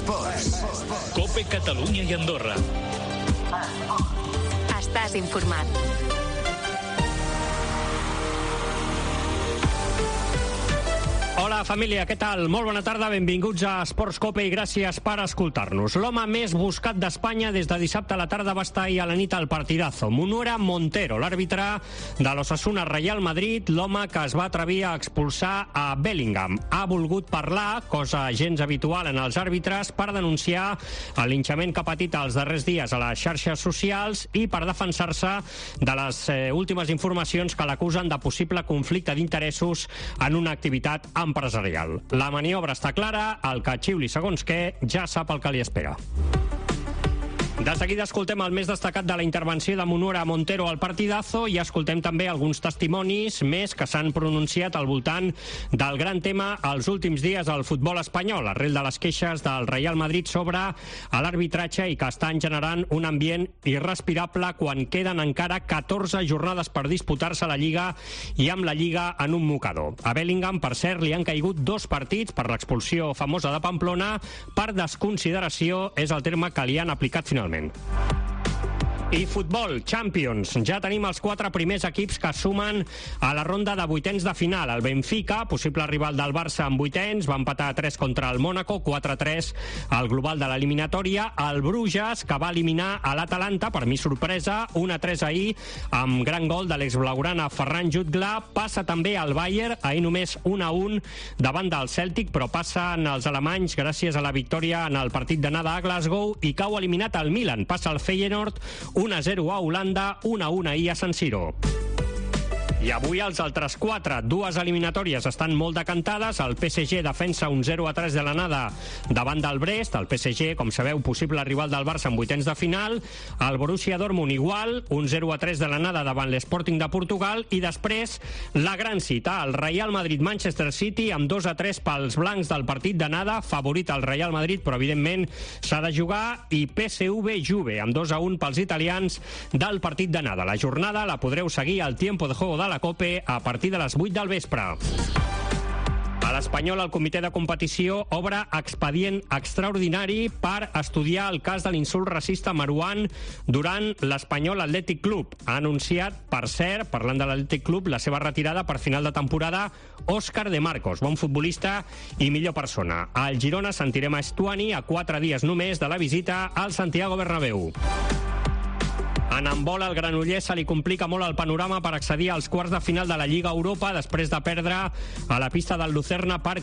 Esports. COPE Catalunya i Andorra. Estàs informat. Hola família, què tal? Molt bona tarda, benvinguts a Esports COPE i gràcies per escoltar-nos. L'home més buscat d'Espanya des de dissabte a la tarda va estar ahir a la nit al partidazo. Munuera Montero, l'àrbitre de l'Osasuna Real Madrid, l'home que es va atrevir a expulsar a Bellingham. Ha volgut parlar, cosa gens habitual en els àrbitres, per denunciar el linxament que ha patit els darrers dies a les xarxes socials i per defensar-se de les últimes informacions que l'acusen de possible conflicte d'interessos en una activitat empresarial. La maniobra està clara, el que xiuli segons què ja sap el que li espera. De seguida escoltem el més destacat de la intervenció de Munuera Montero al partidazo i escoltem també alguns testimonis més que s'han pronunciat al voltant del gran tema els últims dies al futbol espanyol, arrel de les queixes del Real Madrid sobre l'arbitratge i que estan generant un ambient irrespirable quan queden encara 14 jornades per disputar-se la Lliga i amb la Lliga en un mocador. A Bellingham, per cert, li han caigut 2 partits per l'expulsió famosa de Pamplona. Per desconsideració és el terme que li han aplicat finalment. I futbol, Champions. Ja tenim els 4 primers equips que sumen a la ronda de vuitens de final. El Benfica, possible rival del Barça en vuitens, va empatar 3 contra el Mónaco, 4-3 al global de l'eliminatòria. El Bruges, que va eliminar a l'Atalanta, per mi sorpresa, 1-3 ahir, amb gran gol de l'exblaugrana Ferran Jutgla. Passa també al Bayern, ahir només 1-1 davant del Celtic, però passen els alemanys gràcies a la victòria en el partit d'anada a Glasgow i cau eliminat el Milan. Passa el Feyenoord, 1-0 a Holanda, 1-1 ahir a San Siro. I avui els altres 4, 2 eliminatòries estan molt decantades. El PSG defensa un 0-3 de l'anada davant del Brest. El PSG, com sabeu, possible rival del Barça en vuitens de final. El Borussia Dortmund igual, un 0-3 de l'anada davant l'Sporting de Portugal. I després la gran cita, el Real Madrid-Manchester City, amb 2-3 pels blancs del partit d'anada. Favorit el Real Madrid, però evidentment s'ha de jugar. I PSV-Juve, amb 2-1 pels italians del partit d'anada. La jornada la podreu seguir al Tiempo de Juego de la COPE a partir de les 8 del vespre. A l'Espanyol, el comitè de competició obre expedient extraordinari per estudiar el cas de l'insult racista a Marouane durant l'Espanyol Athletic Club. Ha anunciat, per cert, parlant de l'Athletic Club, la seva retirada per final de temporada Òscar de Marcos, bon futbolista i millor persona. Al Girona sentirem a Estuani a 4 dies només de la visita al Santiago Bernabéu. En handbol, al Granollers se li complica molt el panorama per accedir als quarts de final de la Lliga Europa després de perdre a la pista del Lucerna per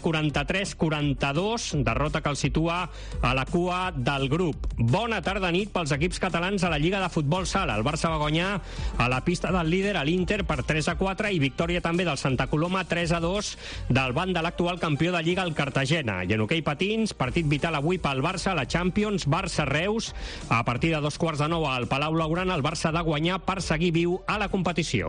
43-42, derrota que el situa a la cua del grup. Bona tarda-nit pels equips catalans a la Lliga de Futbol Sala. El Barça va guanyar a la pista del líder, a l'Inter, per 3-4 i victòria també del Santa Coloma 3-2 del banc de l'actual campió de Lliga, el Cartagena. I en hoquei patins, partit vital avui pel Barça a la Champions, Barça-Reus, a partir de 8:45 al Palau Blaugrana. El Barça ha de guanyar per seguir viu a la competició.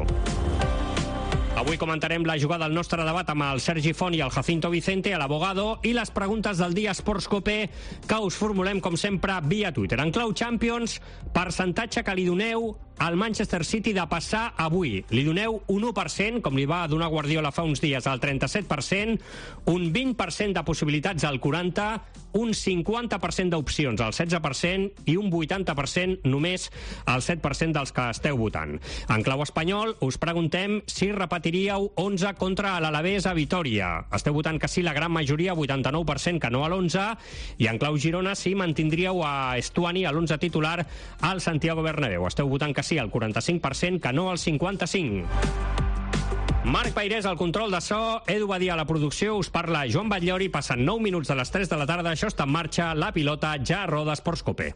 Avui comentarem la jugada del nostre debat amb el Sergi Font i el Jacinto Vicente, a l'Abogado, i les preguntes del dia Esports COPE que us formulem, com sempre, via Twitter. En clau Champions, percentatge que li doneu al Manchester City de passar avui. Li doneu un 1%, com li va donar Guardiola fa uns dies, al 37%, un 20% de possibilitats al 40%, un 50% d'opcions al 16% i un 80% només al 7% dels que esteu votant. En clau espanyol, us preguntem si repetiríeu 11 contra l'Alavés a Vitòria. Esteu votant que sí la gran majoria, 89%, que no a l'11, i en clau Girona si mantindríeu a Estuani a l'11 titular al Santiago Bernabéu. Esteu votant que sí al 45%, que no al 55%. Marc Pairés al control de so, Edu Badia a la producció, us parla Joan Batllori. Passen 9 minuts de les 3 de la tarda, això està en marxa, la pilota ja roda Esports COPE.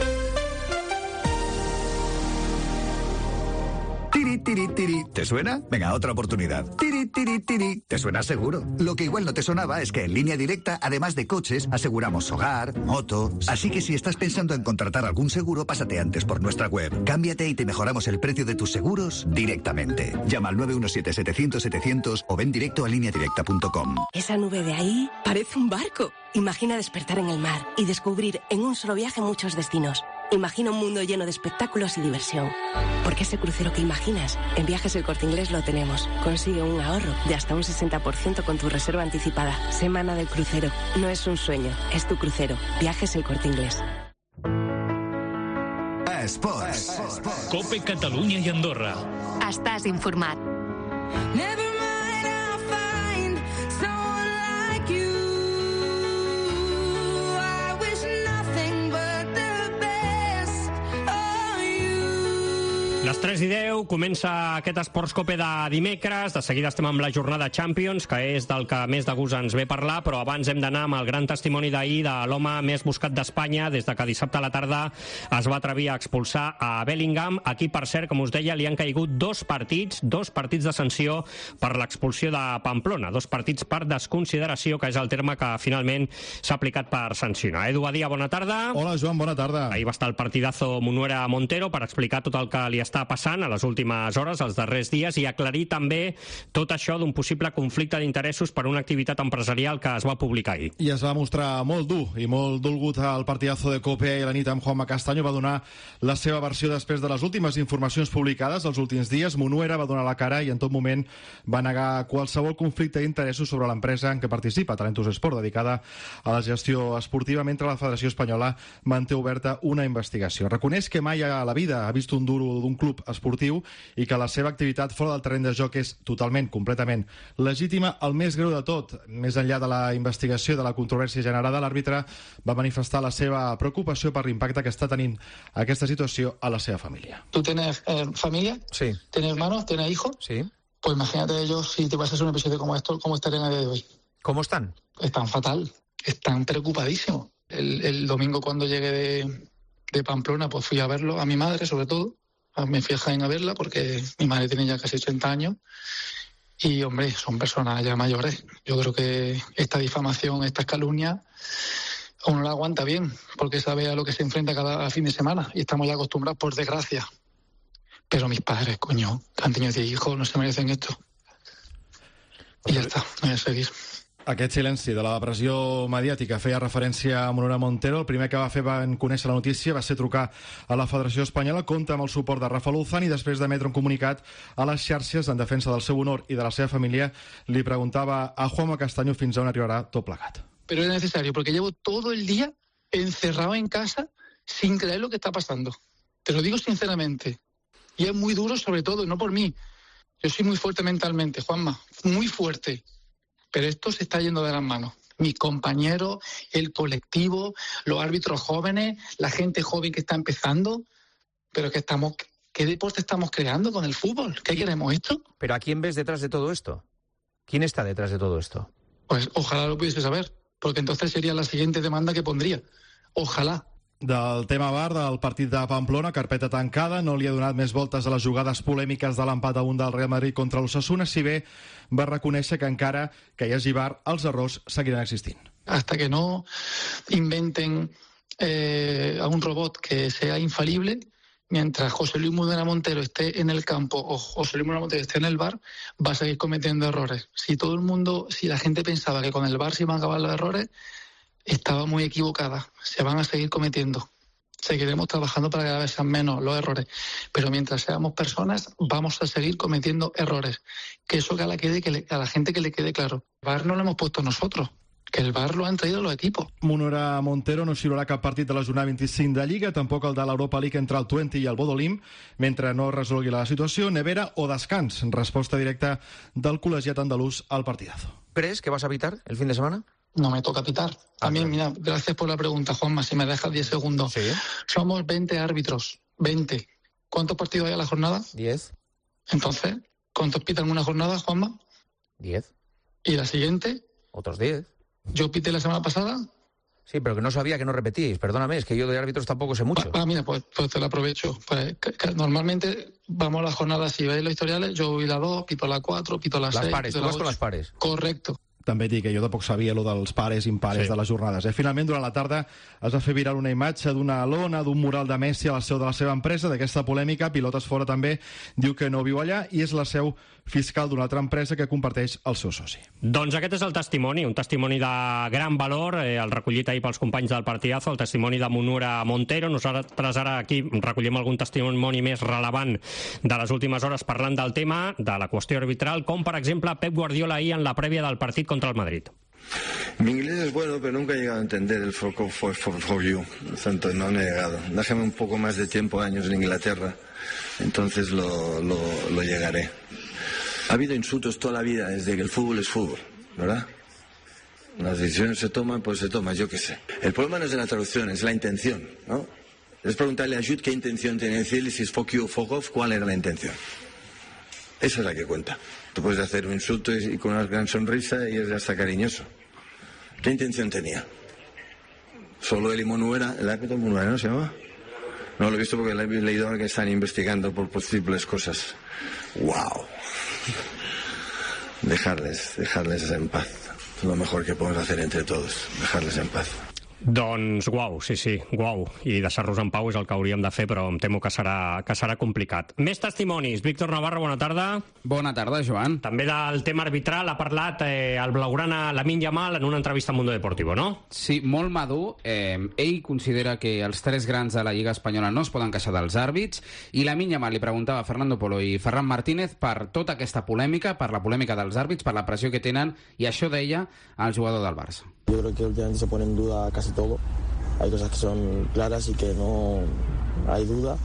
Tiri, tiri, tiri. ¿Te suena? Venga, otra oportunidad. Tiri, tiri, tiri. ¿Te suena seguro? Lo que igual no te sonaba es que en Línea Directa, además de coches, aseguramos hogar, moto... Así que si estás pensando en contratar algún seguro, pásate antes por nuestra web. Cámbiate y te mejoramos el precio de tus seguros directamente. Llama al 917-700-700 o ven directo a lineadirecta.com. Esa nube de ahí parece un barco. Imagina despertar en el mar y descubrir en un solo viaje muchos destinos. Imagina un mundo lleno de espectáculos y diversión. Porque ese crucero que imaginas, en Viajes El Corte Inglés lo tenemos. Consigue un ahorro de hasta un 60% con tu reserva anticipada. Semana del crucero. No es un sueño, es tu crucero. Viajes El Corte Inglés. Esports. Cope Catalunya i Andorra. Estàs informat. Les 3:10 comença aquest Esports Cope de dimecres. De seguida estem amb la jornada Champions, que és del que més de gust ens ve parlar, però abans hem d'anar amb el gran testimoni d'ahir de l'home més buscat d'Espanya des de que dissabte a la tarda es va atrevir a expulsar a Bellingham. Aquí, per cert, com us deia, li han caigut dos partits de sanció per l'expulsió de Pamplona, 2 partits per desconsideració, que és el terme que finalment s'ha aplicat per sancionar. Edu Badia, bona tarda. Hola, Joan, bona tarda. Ahir va estar el partidazo Munuera-Montero per explicar tot el que li està passant a les últimes hores, els darrers dies, i aclarir també tot això d'un possible conflicte d'interessos per una activitat empresarial que es va publicar ahir. I es va mostrar molt dur i molt dolgut al partidazo de Cope i la nit amb Juanma Castaño. Va donar la seva versió després de les últimes informacions publicades els últims dies. Munuera va donar la cara i en tot moment va negar qualsevol conflicte d'interessos sobre l'empresa en què participa, Talentus Sport, dedicada a la gestió esportiva, mentre la Federació Espanyola manté oberta una investigació. Reconeix que mai a la vida ha vist un duro d'un club esportiu i que la seva activitat fora del terreny de joc és totalment, completament legítima. El més greu de tot, més enllà de la investigació de la controvèrsia generada, l'àrbitre va manifestar la seva preocupació per l'impacte que està tenint aquesta situació a la seva família. ¿Tú tienes familia? Sí. ¿Tienes hermanos? ¿Tienes hijos? Sí. Pues imagínate ellos, si te pasas un episodio como esto, ¿cómo estarían a día de hoy? ¿Cómo están? Están fatal, están preocupadísimos. El domingo cuando llegué de Pamplona, pues fui a verlo, a mi madre sobre todo. Me fui a Jaén a verla porque mi madre tiene ya casi 80 años y, hombre, son personas ya mayores. Yo creo que esta difamación, estas calumnias, uno la aguanta bien porque sabe a lo que se enfrenta cada fin de semana y estamos ya acostumbrados, por desgracia. Pero mis padres, coño, que han tenido 10 hijos, no se merecen esto. I ja està, no voy a seguir. Aquest silenci de la pressió mediàtica feia referència a Munuera Montero. El primer que va fer van conèixer la notícia va ser trucar a la Federació Espanyola, compta amb el suport de Rafa Luzán, i després d'emetre un comunicat a les xarxes en defensa del seu honor i de la seva família, li preguntava a Juanma Castaño fins on arribarà tot plegat. Pero es necesario, porque llevo todo el día encerrado en casa sin creer lo que está pasando. Te lo digo sinceramente. Y es muy duro, sobre todo, no por mí. Yo soy muy fuerte mentalmente, Juanma, muy fuerte. Pero esto se está yendo de las manos. Mis compañeros, el colectivo, los árbitros jóvenes, la gente joven que está empezando. Pero ¿qué deporte estamos creando con el fútbol? ¿Qué queremos esto? ¿Pero a quién ves detrás de todo esto? ¿Quién está detrás de todo esto? Pues ojalá lo pudiese saber, porque entonces sería la siguiente demanda que pondría. Ojalá. Del tema VAR del partit de Pamplona, carpeta tancada, no li ha donat més voltes a les jugades polèmiques de l'empat a 1 del Real Madrid contra l'Osasuna, si bé va reconèixer que encara que hi hagi VAR, els errors seguiran existint. Hasta que no inventen a un robot que sea infalible, mientras José Luis Munuera Montero esté en el campo o José Luis Munuera Montero esté en el VAR, va a seguir cometiendo errores. Si la gente pensaba que con el VAR se iban a acabar los errores, estaba muy equivocada. Se van a seguir cometiendo. Seguiremos trabajando para que cada vez sean menos los errores. Pero mientras seamos personas, vamos a seguir cometiendo errores. Que eso que a la gente que le quede claro. El VAR no lo hemos puesto nosotros. Que el VAR lo han traído los equipos. Munuera Montero no xiularà cap partit de la jornada 25 de Lliga, tampoc el de l'Europa League entre el Twente i el Bodolim, mentre no resolgui la situació, nevera o descans. Resposta directa del col·legiat andalús al partidazo. ¿Crees que vas a pitar el fin de semana? No me toca pitar. También, mira, gracias por la pregunta, Juanma, si me dejas 10 segundos. Sí. Somos 20 árbitros, 20. ¿Cuántos partidos hay a la jornada? 10. Entonces, ¿cuántos pitan una jornada, Juanma? 10. ¿Y la siguiente? Otros 10. ¿Yo pité la semana pasada? Sí, pero que no sabía que no repetíais. Perdóname, es que yo de árbitros tampoco sé mucho. Mira, pues te lo aprovecho. Pues, normalmente vamos a las jornadas, si veis los historiales, yo voy la 2, pito la 4, pito la 6. Las pares, tú vas con las pares. Correcto. també dic que jo tampoc sabia lo dels pares i impares de les jornades. Finalment, durant la tarda es va fer viral una imatge d'una lona, d'un mural de Messi a la seu de la seva empresa, d'aquesta polèmica. Pilotes Fora també diu que no viu allà i és la seu fiscal d'una altra empresa que comparteix el seu soci. Doncs aquest és el testimoni, un testimoni de gran valor, el recollit ahir pels companys del Partidazo, el testimoni de Munura Montero. Nosaltres ara aquí recollim algun testimoni més rellevant de les últimes hores parlant del tema, de la qüestió arbitral, com per exemple Pep Guardiola ahir en la prèvia del partit contra el Madrid. Mi inglés es bueno, pero nunca he llegado a entender el for you. Tanto no he llegado. Déjame un poco más de tiempo, años en Inglaterra. Entonces lo llegaré. Ha habido insultos toda la vida desde que el fútbol es fútbol, ¿verdad? Las decisiones se toman, pues se toman, yo qué sé. El problema no es la traducción, es la intención, ¿no? Es preguntarle a Jude qué intención tiene, decirle si es fuck you o fuck off, cuál era la intención. Esa es la que cuenta. Tú puedes hacer un insulto y con una gran sonrisa y es hasta cariñoso. ¿Qué intención tenía? Solo él y Monuera, el árbitro Monuera, ¿no se llama? No lo he visto porque lo he leído ahora que están investigando por posibles cosas. ¡Wow! Dejarles en paz. Es lo mejor que podemos hacer entre todos, dejarles en paz. Doncs guau, sí, guau. I deixar-los en pau és el que hauríem de fer, però em temo que serà complicat. Més testimonis. Víctor Navarro, bona tarda. Bona tarda, Joan. També del tema arbitral ha parlat el blaugrana Lamine Yamal en una entrevista a Mundo Deportivo, no? Sí, molt madur. Ell considera que els tres grans de la Lliga Espanyola no es poden queixar dels àrbits, i Lamine Yamal li preguntava a Fernando Polo i Ferran Martínez per tota aquesta polèmica, per la polèmica dels àrbits, per la pressió que tenen, i això deia el jugador del Barça. Yo creo que últimamente se pone en duda casi todo. Hay cosas que son claras y que no hay duda.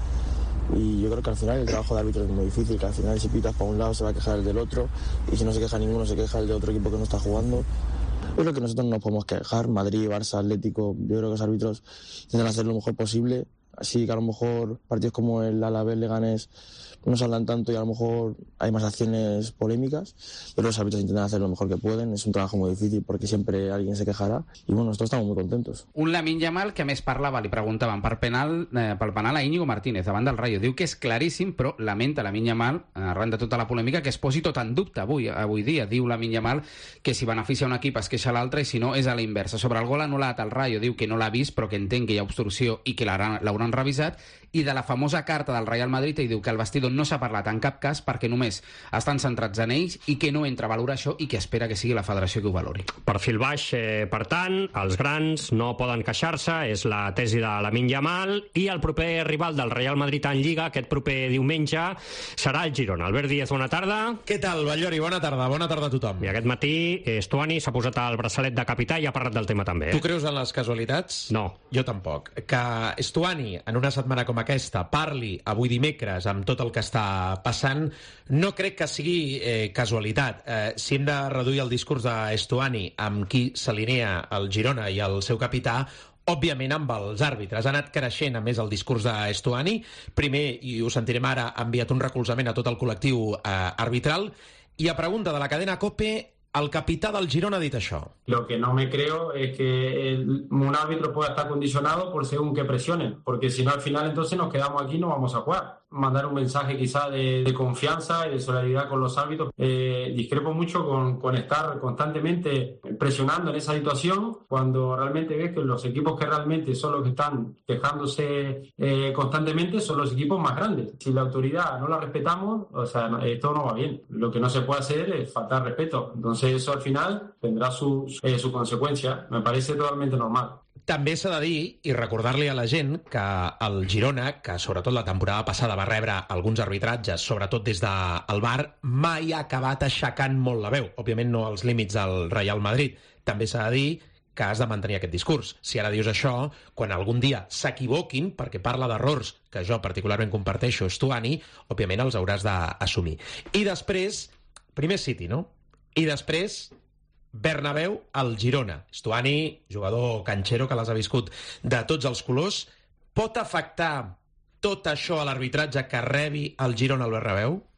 Y yo creo que al final el trabajo de árbitro es muy difícil, que al final si pitas para un lado se va a quejar el del otro, y si no se queja ninguno se queja el de otro equipo que no está jugando. Yo creo que nosotros no nos podemos quejar. Madrid, Barça, Atlético, yo creo que los árbitros intentan hacer lo mejor posible. Así que a lo mejor partidos como el Alavés, Leganés no se hablan tanto y a lo mejor hay más acciones polémicas, pero los árbitros intentan hacer lo mejor que pueden. Es un trabajo muy difícil porque siempre alguien se quejará y bueno, nosotros estamos muy contentos. Un Lamine Yamal que a més parlava, li preguntaven pel penal a Íñigo Martínez davant del Rayo. Diu que és claríssim, però lamenta Lamine Yamal, arran de tota la polèmica, que es posi tot en dubte avui dia. Diu Lamine Yamal que si beneficia un equip es queixa l'altre i si no és a la inversa. Sobre el gol anul·lat al Rayo diu que no l'ha vist però que entén que hi ha obstrucció i que l'hauran revisat, i de la famosa carta del Real Madrid ell diu que al vestidor no s'ha parlat en cap cas perquè només estan centrats en ells i que no entra a valorar això i que espera que sigui la federació que ho valori. Perfil baix, per tant, els grans no poden queixar-se, és la tesi de Lamine Yamal, i el proper rival del Real Madrid en Lliga aquest proper diumenge serà el Girona. Albert Díez, bona tarda. Què tal, Ballori? Bona tarda a tothom. I aquest matí Stuani s'ha posat el braçalet de capità i ha parlat del tema també. Tu creus en les casualitats? No. Jo tampoc. Que Stuani, en una setmana com aquesta, parli avui dimecres amb tot el que està passant, no crec que sigui casualitat. Si hem de reduir el discurs de Stuani amb qui s'alinea el Girona i el seu capità, òbviament amb els àrbitres. Ha anat creixent a més el discurs de Stuani. Primer, i ho sentirem ara, ha enviat un recolzament a tot el col·lectiu arbitral, i a pregunta de la cadena COPE, el capità del Girona ha dit això. Lo que no me creo es que un árbitro pueda estar condicionado por según que presione, porque si no al final entonces nos quedamos aquí y no vamos a jugar. Mandar un mensaje quizá de confianza y de solidaridad con los árbitros. Discrepo mucho con estar constantemente presionando en esa situación cuando realmente ves que los equipos que realmente son los que están quejándose constantemente son los equipos más grandes. Si la autoridad no la respetamos, o sea, esto no va bien. Lo que no se puede hacer es faltar respeto. Entonces eso al final tendrá su conseqüència. Me parece totalmente normal. També s'ha de dir i recordar-li a la gent que el Girona, que sobretot la temporada passada va rebre alguns arbitratges, sobretot des del VAR, mai ha acabat aixecant molt la veu. Òbviament no als límits del Real Madrid. També s'ha de dir que has de mantenir aquest discurs. Si ara dius això, quan algun dia s'equivoquin, perquè parla d'errors que jo particularment comparteixo, Stuani, òbviament els hauràs d'assumir. I després, primer City, no? I després Bernabéu al Girona. Stuani, jugador canxero que les ha viscut de tots els colors. Pot afectar tot això a l'arbitratge que rebi el Girona al Bernabéu?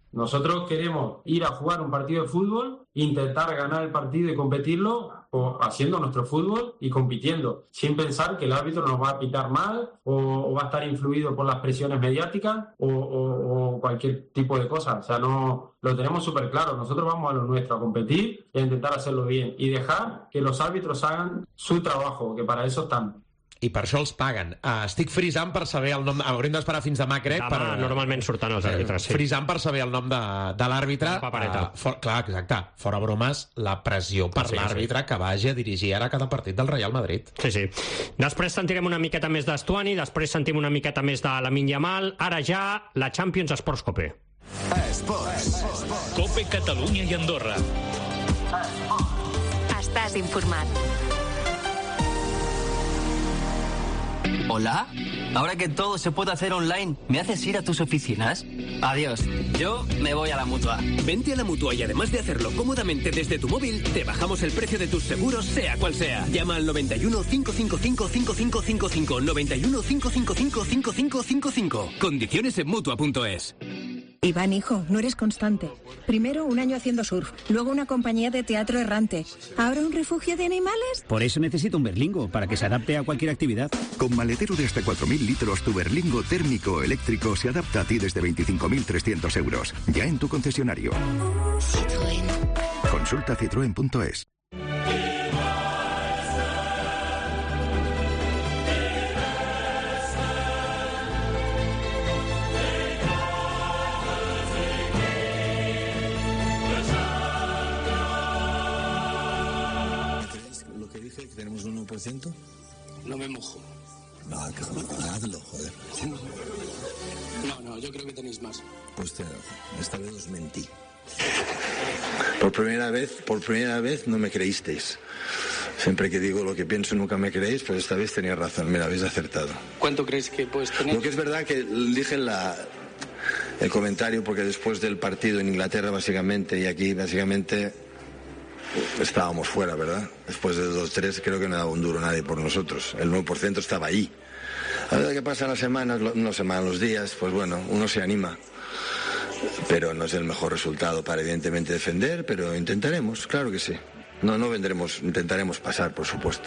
Nosotros queremos ir a jugar un partido de fútbol, intentar ganar el partido y competirlo, o haciendo nuestro fútbol y compitiendo, sin pensar que el árbitro nos va a pitar mal o va a estar influido por las presiones mediáticas o cualquier tipo de cosa. O sea, no lo tenemos súper claro. Nosotros vamos a lo nuestro, a competir y a intentar hacerlo bien y dejar que los árbitros hagan su trabajo, que para eso están. I per això els paguen. Estic frisant per saber el nom... Haurem d'esperar fins demà, crec. Demà normalment surten els àrbitres, sí. Frisant per saber el nom de l'àrbitre. Clar, exacte. Fora bromes, la pressió per l'àrbitre que vagi a dirigir ara cada partit del Real Madrid. Sí, sí. Després sentirem una miqueta més d'Estuani, després sentim una miqueta més de Lamine Yamal. Ara ja, la Champions Esports Cope. Cope Catalunya i Andorra. Estàs informat. ¿Hola? Ahora que todo se puede hacer online, ¿me haces ir a tus oficinas? Adiós, yo me voy a la Mutua. Vente a la Mutua y además de hacerlo cómodamente desde tu móvil, te bajamos el precio de tus seguros, sea cual sea. Llama al 91 555 5555, 91 555 5555. Condiciones en Mutua.es. Iván, hijo, no eres constante. Primero un año haciendo surf, luego una compañía de teatro errante, ahora un refugio de animales. Por eso necesito un Berlingo, para que se adapte a cualquier actividad. Con maletero de hasta 4.000 litros, tu Berlingo térmico o eléctrico se adapta a ti desde 25.300 euros. Ya en tu concesionario. Citroën. Consulta citroen.es. ¿Tenemos un 1%? No me mojo. No, hazlo, joder. No, yo creo que tenéis más. Pues esta vez os mentí. Por primera vez no me creísteis. Siempre que digo lo que pienso nunca me creéis, pues esta vez tenía razón, me la habéis acertado. ¿Cuánto crees que puedes tener? Lo que es verdad que dije el comentario, porque después del partido en Inglaterra básicamente y aquí básicamente estábamos fuera, ¿verdad? Después de 2-3 creo que no daba un duro nadie por nosotros. El 9% estaba ahí. A ver qué pasa en las semanas, los días, pues bueno, uno se anima. Pero no es el mejor resultado para evidentemente defender, pero intentaremos, claro que sí. No vendremos, intentaremos pasar, por supuesto.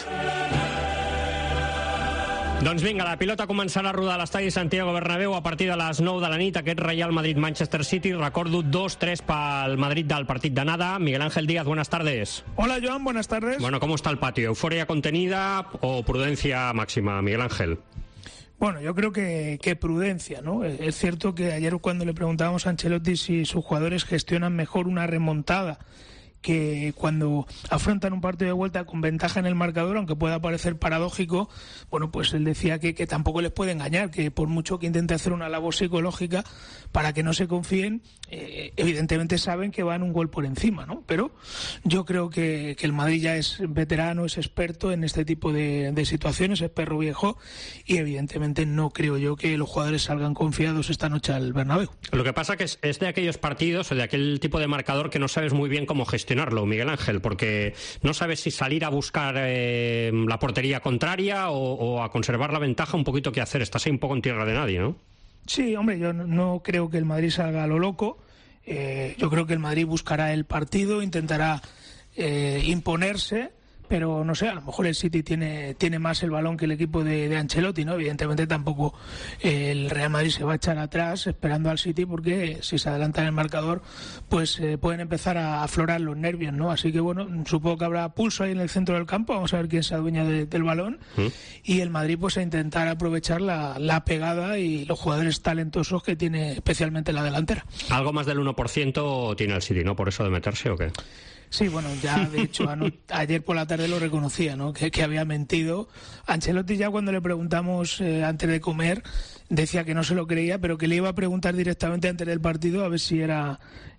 Doncs vinga, la pilota començarà a rodar a l'estadi Santiago Bernabéu a partir de les 9 de la nit. Aquest Real Madrid-Manchester City, recordo 2-3 pel Madrid del partit d'anada. Miguel Ángel Díaz, buenas tardes. Hola, Joan, buenas tardes. Bueno, ¿cómo está el patio? ¿Euforia contenida o prudencia máxima, Miguel Ángel? Bueno, yo creo que prudencia, ¿no? Es cierto que ayer cuando le preguntábamos a Ancelotti si sus jugadores gestionan mejor una remontada que cuando afrontan un partido de vuelta con ventaja en el marcador, aunque pueda parecer paradójico, bueno, pues él decía que tampoco les puede engañar, que por mucho que intente hacer una labor psicológica para que no se confíen, evidentemente saben que van un gol por encima, ¿no? Pero yo creo que el Madrid ya es veterano, es experto en este tipo de situaciones, es perro viejo, y evidentemente no creo yo que los jugadores salgan confiados esta noche al Bernabéu. Lo que pasa que es de aquellos partidos o de aquel tipo de marcador que no sabes muy bien cómo gestionarlo, Miguel Ángel, porque no sabes si salir a buscar la portería contraria o a conservar la ventaja, un poquito qué hacer. Estás ahí un poco en tierra de nadie, ¿no? Sí, hombre, yo no creo que el Madrid salga a lo loco. Yo creo que el Madrid buscará el partido, intentará imponerse, pero no sé, a lo mejor el City tiene más el balón que el equipo de Ancelotti, ¿no? Evidentemente tampoco el Real Madrid se va a echar atrás esperando al City, porque si se adelanta en el marcador pues pueden empezar a aflorar los nervios, ¿no? Así que bueno, supongo que habrá pulso ahí en el centro del campo, vamos a ver quién se adueña del balón, y el Madrid pues a intentar aprovechar la pegada y los jugadores talentosos que tiene especialmente la delantera. Algo más del 1% tiene el City, ¿no? Por eso de meterse, ¿o qué? Sí, bueno, ya de hecho ayer por la tarde lo reconocía, ¿no? Que había mentido. Ancelotti ya cuando le preguntamos antes de comer decía que no se lo creía, pero que le iba a preguntar directamente antes del partido a ver si era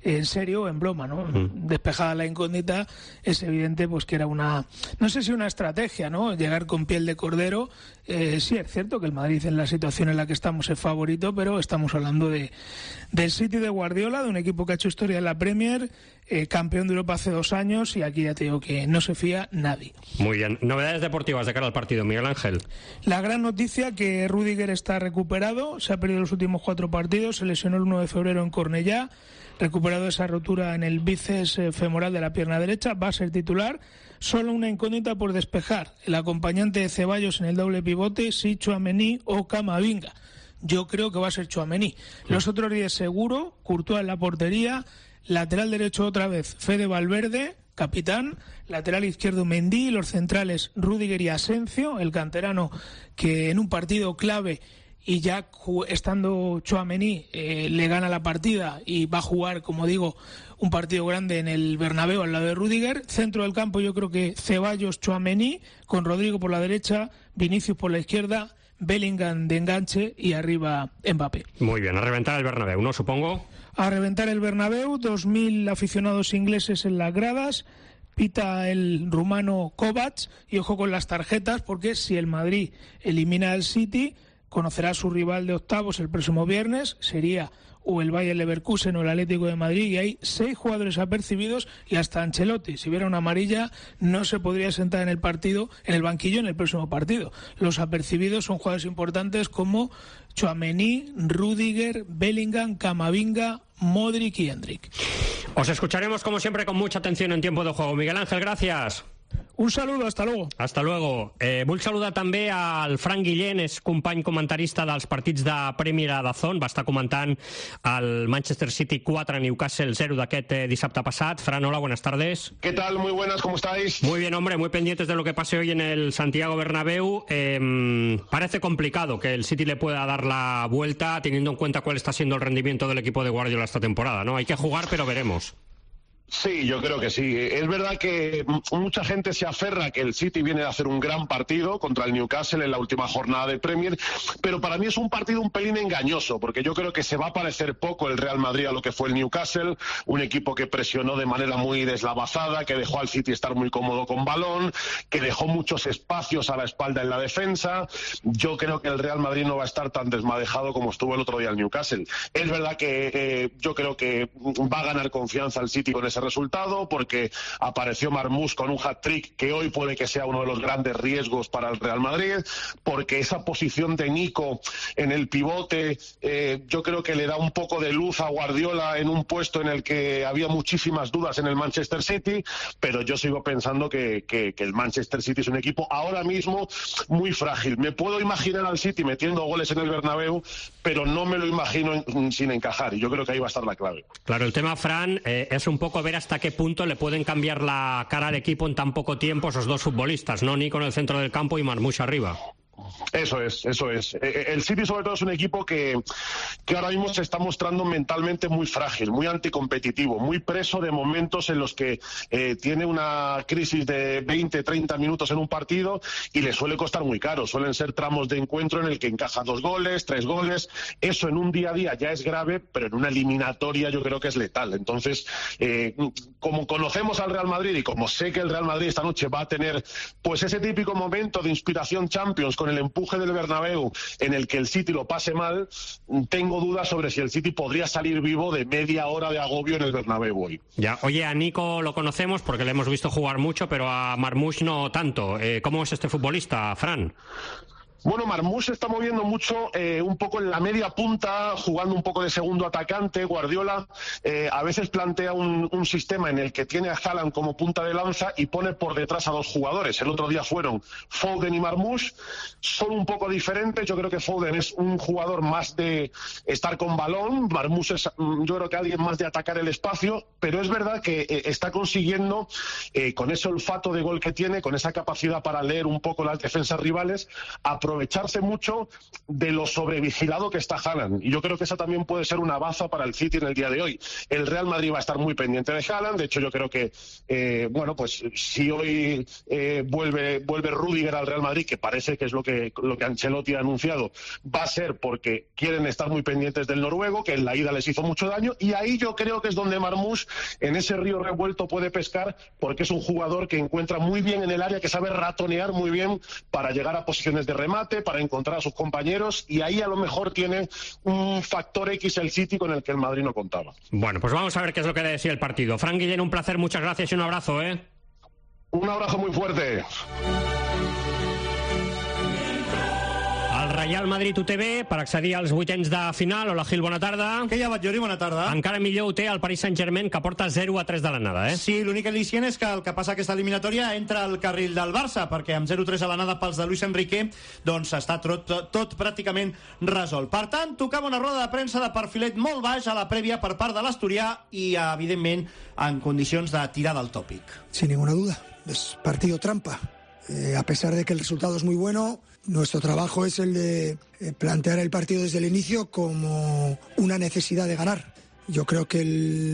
en serio o en broma, ¿no? Despejada la incógnita, es evidente pues que era una, no sé si una estrategia, ¿no? Llegar con piel de cordero. Sí, es cierto que el Madrid en la situación en la que estamos es favorito, pero estamos hablando del City de Guardiola, de un equipo que ha hecho historia en la Premier, campeón de Europa hace 2 años, y aquí ya te digo que no se fía nadie. Muy bien. Novedades deportivas de cara al partido, Miguel Ángel. La gran noticia que Rüdiger está recuperado, se ha perdido los últimos 4 partidos, se lesionó el 1 de febrero en Cornellá, recuperado esa rotura en el bíceps femoral de la pierna derecha, va a ser titular. Solo una incógnita por despejar: el acompañante de Ceballos en el doble pivote, si Tchouaméni o Camavinga. Yo creo que va a ser Tchouaméni. Los otros 10 seguro, Courtois en la portería, lateral derecho otra vez Fede Valverde, capitán, lateral izquierdo Mendy, los centrales Rüdiger y Asensio, el canterano que en un partido clave y ya estando Tchouaméni le gana la partida y va a jugar, como digo, un partido grande en el Bernabéu al lado de Rüdiger. Centro del campo yo creo que Ceballos, Tchouaméni, con Rodrigo por la derecha, Vinicius por la izquierda, Bellingham de enganche y arriba Mbappé. Muy bien, a reventar el Bernabéu, ¿no? Supongo. A reventar el Bernabéu, 2.000 aficionados ingleses en las gradas. Pita el rumano Kovac y ojo con las tarjetas, porque si el Madrid elimina al City, conocerá a su rival de octavos el próximo viernes, sería o el Bayer Leverkusen o el Atlético de Madrid, y hay 6 jugadores apercibidos y hasta Ancelotti, si hubiera una amarilla, no se podría sentar en el partido, en el banquillo en el próximo partido. Los apercibidos son jugadores importantes como Tchouaméni, Rüdiger, Bellingham, Camavinga, Modric y Endrick. Os escucharemos como siempre con mucha atención en Tiempo de Juego. Miguel Ángel, gracias. Un saludo, hasta luego. Hasta luego. Vull saludar també al Fran Guillén, és company comentarista dels partits de Premier a DAZN, va estar comentant el Manchester City 4, Newcastle 0 d'aquest dissabte passat. Fran, hola, buenas tardes. ¿Qué tal? Muy buenas, ¿cómo estáis? Muy bien, hombre, muy pendientes de lo que pase hoy en el Santiago Bernabéu. Parece complicado que el City le pueda dar la vuelta, teniendo en cuenta cuál está siendo el rendimiento del equipo de Guardiola esta temporada, ¿no? Hay que jugar, pero veremos. Sí, yo creo que sí. Es verdad que mucha gente se aferra a que el City viene a hacer un gran partido contra el Newcastle en la última jornada de Premier, pero para mí es un partido un pelín engañoso, porque yo creo que se va a parecer poco el Real Madrid a lo que fue el Newcastle, un equipo que presionó de manera muy deslavazada, que dejó al City estar muy cómodo con balón, que dejó muchos espacios a la espalda en la defensa. Yo creo que el Real Madrid no va a estar tan desmadejado como estuvo el otro día el Newcastle. Es verdad que yo creo que va a ganar confianza el City con ese resultado, porque apareció Marmoush con un hat-trick que hoy puede que sea uno de los grandes riesgos para el Real Madrid, porque esa posición de Nico en el pivote yo creo que le da un poco de luz a Guardiola en un puesto en el que había muchísimas dudas en el Manchester City, pero yo sigo pensando que el Manchester City es un equipo ahora mismo muy frágil. Me puedo imaginar al City metiendo goles en el Bernabéu, pero no me lo imagino sin encajar, y yo creo que ahí va a estar la clave. Claro, el tema, Fran, es un poco ver hasta qué punto le pueden cambiar la cara al equipo en tan poco tiempo esos dos futbolistas, ¿no? Nico en el centro del campo y Marmoush arriba. Eso es. El City sobre todo es un equipo que ahora mismo se está mostrando mentalmente muy frágil, muy anticompetitivo, muy preso de momentos en los que tiene una crisis de 20, 30 minutos en un partido y le suele costar muy caro. Suelen ser tramos de encuentro en el que encaja 2 goles, 3 goles. Eso en un día a día ya es grave, pero en una eliminatoria yo creo que es letal. Entonces, como conocemos al Real Madrid y como sé que el Real Madrid esta noche va a tener pues ese típico momento de inspiración Champions con el empuje del Bernabéu en el que el City lo pase mal, tengo dudas sobre si el City podría salir vivo de media hora de agobio en el Bernabéu hoy. Ya, oye, a Nico lo conocemos porque le hemos visto jugar mucho, pero a Marmoush no tanto. ¿Cómo es este futbolista, Fran? Bueno, Marmoush se está moviendo mucho un poco en la media punta, jugando un poco de segundo atacante. Guardiola a veces plantea un sistema en el que tiene a Haaland como punta de lanza y pone por detrás a 2 jugadores. El otro día fueron Foden y Marmoush. Son un poco diferentes. Yo creo que Foden es un jugador más de estar con balón. Marmoush es, yo creo que alguien más de atacar el espacio. Pero es verdad que está consiguiendo, con ese olfato de gol que tiene, con esa capacidad para leer un poco las defensas rivales, aprovechar aprovecharse mucho de lo sobrevigilado que está Haaland. Y yo creo que esa también puede ser una baza para el City en el día de hoy. El Real Madrid va a estar muy pendiente de Haaland. De hecho, yo creo que, pues si hoy vuelve Rüdiger al Real Madrid, que parece que es lo que Ancelotti ha anunciado, va a ser porque quieren estar muy pendientes del noruego, que en la ida les hizo mucho daño. Y ahí yo creo que es donde Marmoush, en ese río revuelto, puede pescar, porque es un jugador que encuentra muy bien en el área, que sabe ratonear muy bien para llegar a posiciones de remate, para encontrar a sus compañeros, y ahí a lo mejor tiene un factor X el City con el que el Madrid no contaba. Bueno, pues vamos a ver qué es lo que decía el partido. Fran Guillén, un placer, muchas gracias y un abrazo, Un abrazo muy fuerte. El Real Madrid UTV per accedir als vuitens de final. Hola, Gil, bona tarda. Què hi ha, Batllori? Bona tarda. Encara millor ho té el Paris Saint-Germain, que porta 0-3 de l'anada, Sí, l'únic al·licient és que el que passa aquesta eliminatòria entra al carril del Barça, perquè amb 0-3 a l'anada pels de Luis Enrique, doncs està tot pràcticament resolt. Per tant, tocava una roda de premsa de perfilet molt baix a la prèvia per part de l'Asturià i, evidentment, en condicions de tirar del tòpic. Sin ninguna duda, es partido trampa. A pesar de que el resultado es muy bueno, nuestro trabajo es el de plantear el partido desde el inicio como una necesidad de ganar. Yo creo que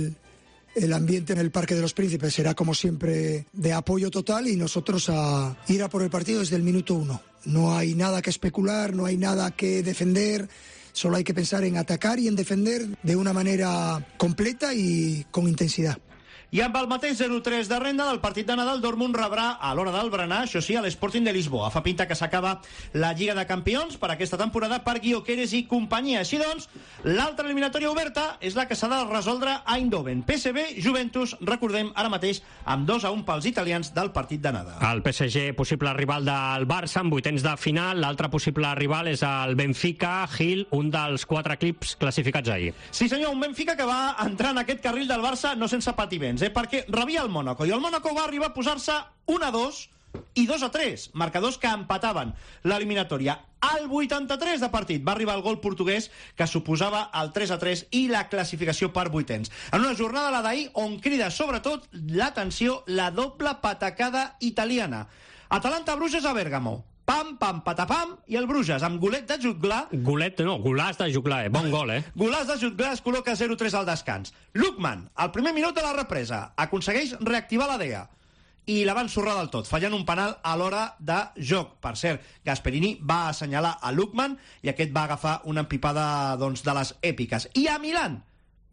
el ambiente en el Parque de los Príncipes será, como siempre, de apoyo total, y nosotros a ir a por el partido desde el minuto 1. No hay nada que especular, no hay nada que defender, solo hay que pensar en atacar y en defender de una manera completa y con intensidad. I amb el mateix 0-3 de renda del partit d'anada, el Dortmund rebrà a l'hora del berenar, això sí, a l'Sporting de Lisboa. Fa pinta que s'acaba la Lliga de Campions per aquesta temporada per Gyökeres i companyia. Així doncs, l'altra eliminatòria oberta és la que s'ha de resoldre a Eindhoven. PSV, Juventus, recordem ara mateix, amb 2-1 pels italians del partit d'anada. El PSG, possible rival del Barça en vuitens de final. L'altre possible rival és el Benfica, Gil, un dels 4 equips classificats ahir. Sí senyor, un Benfica que va entrar en aquest carril del Barça no sense patiments, perquè rebia el Mónaco, i el Mónaco va arribar a posar-se 1-2 i 2-3, marcadors que empataven l'eliminatòria. Al 83 de partit va arribar el gol portuguès que suposava el 3-3 i la classificació per vuitens. En una jornada, la d'ahir, on crida sobretot l'atenció la doble patacada italiana. Atalanta-Bruges a Bèrgamo. Pam, pam, patapam, i el Bruges, amb golet de Jutglar... Golàs de Jutglar, bon gol, Golàs de Jutglar es col·loca 0-3 al descans. Lukman, al primer minut de la represa, aconsegueix reactivar la DEA i la va ensorrar del tot, fallant un penal a l'hora de joc. Per cert, Gasperini va assenyalar a Lukman i aquest va agafar una empipada, doncs, de les èpiques. I a Milan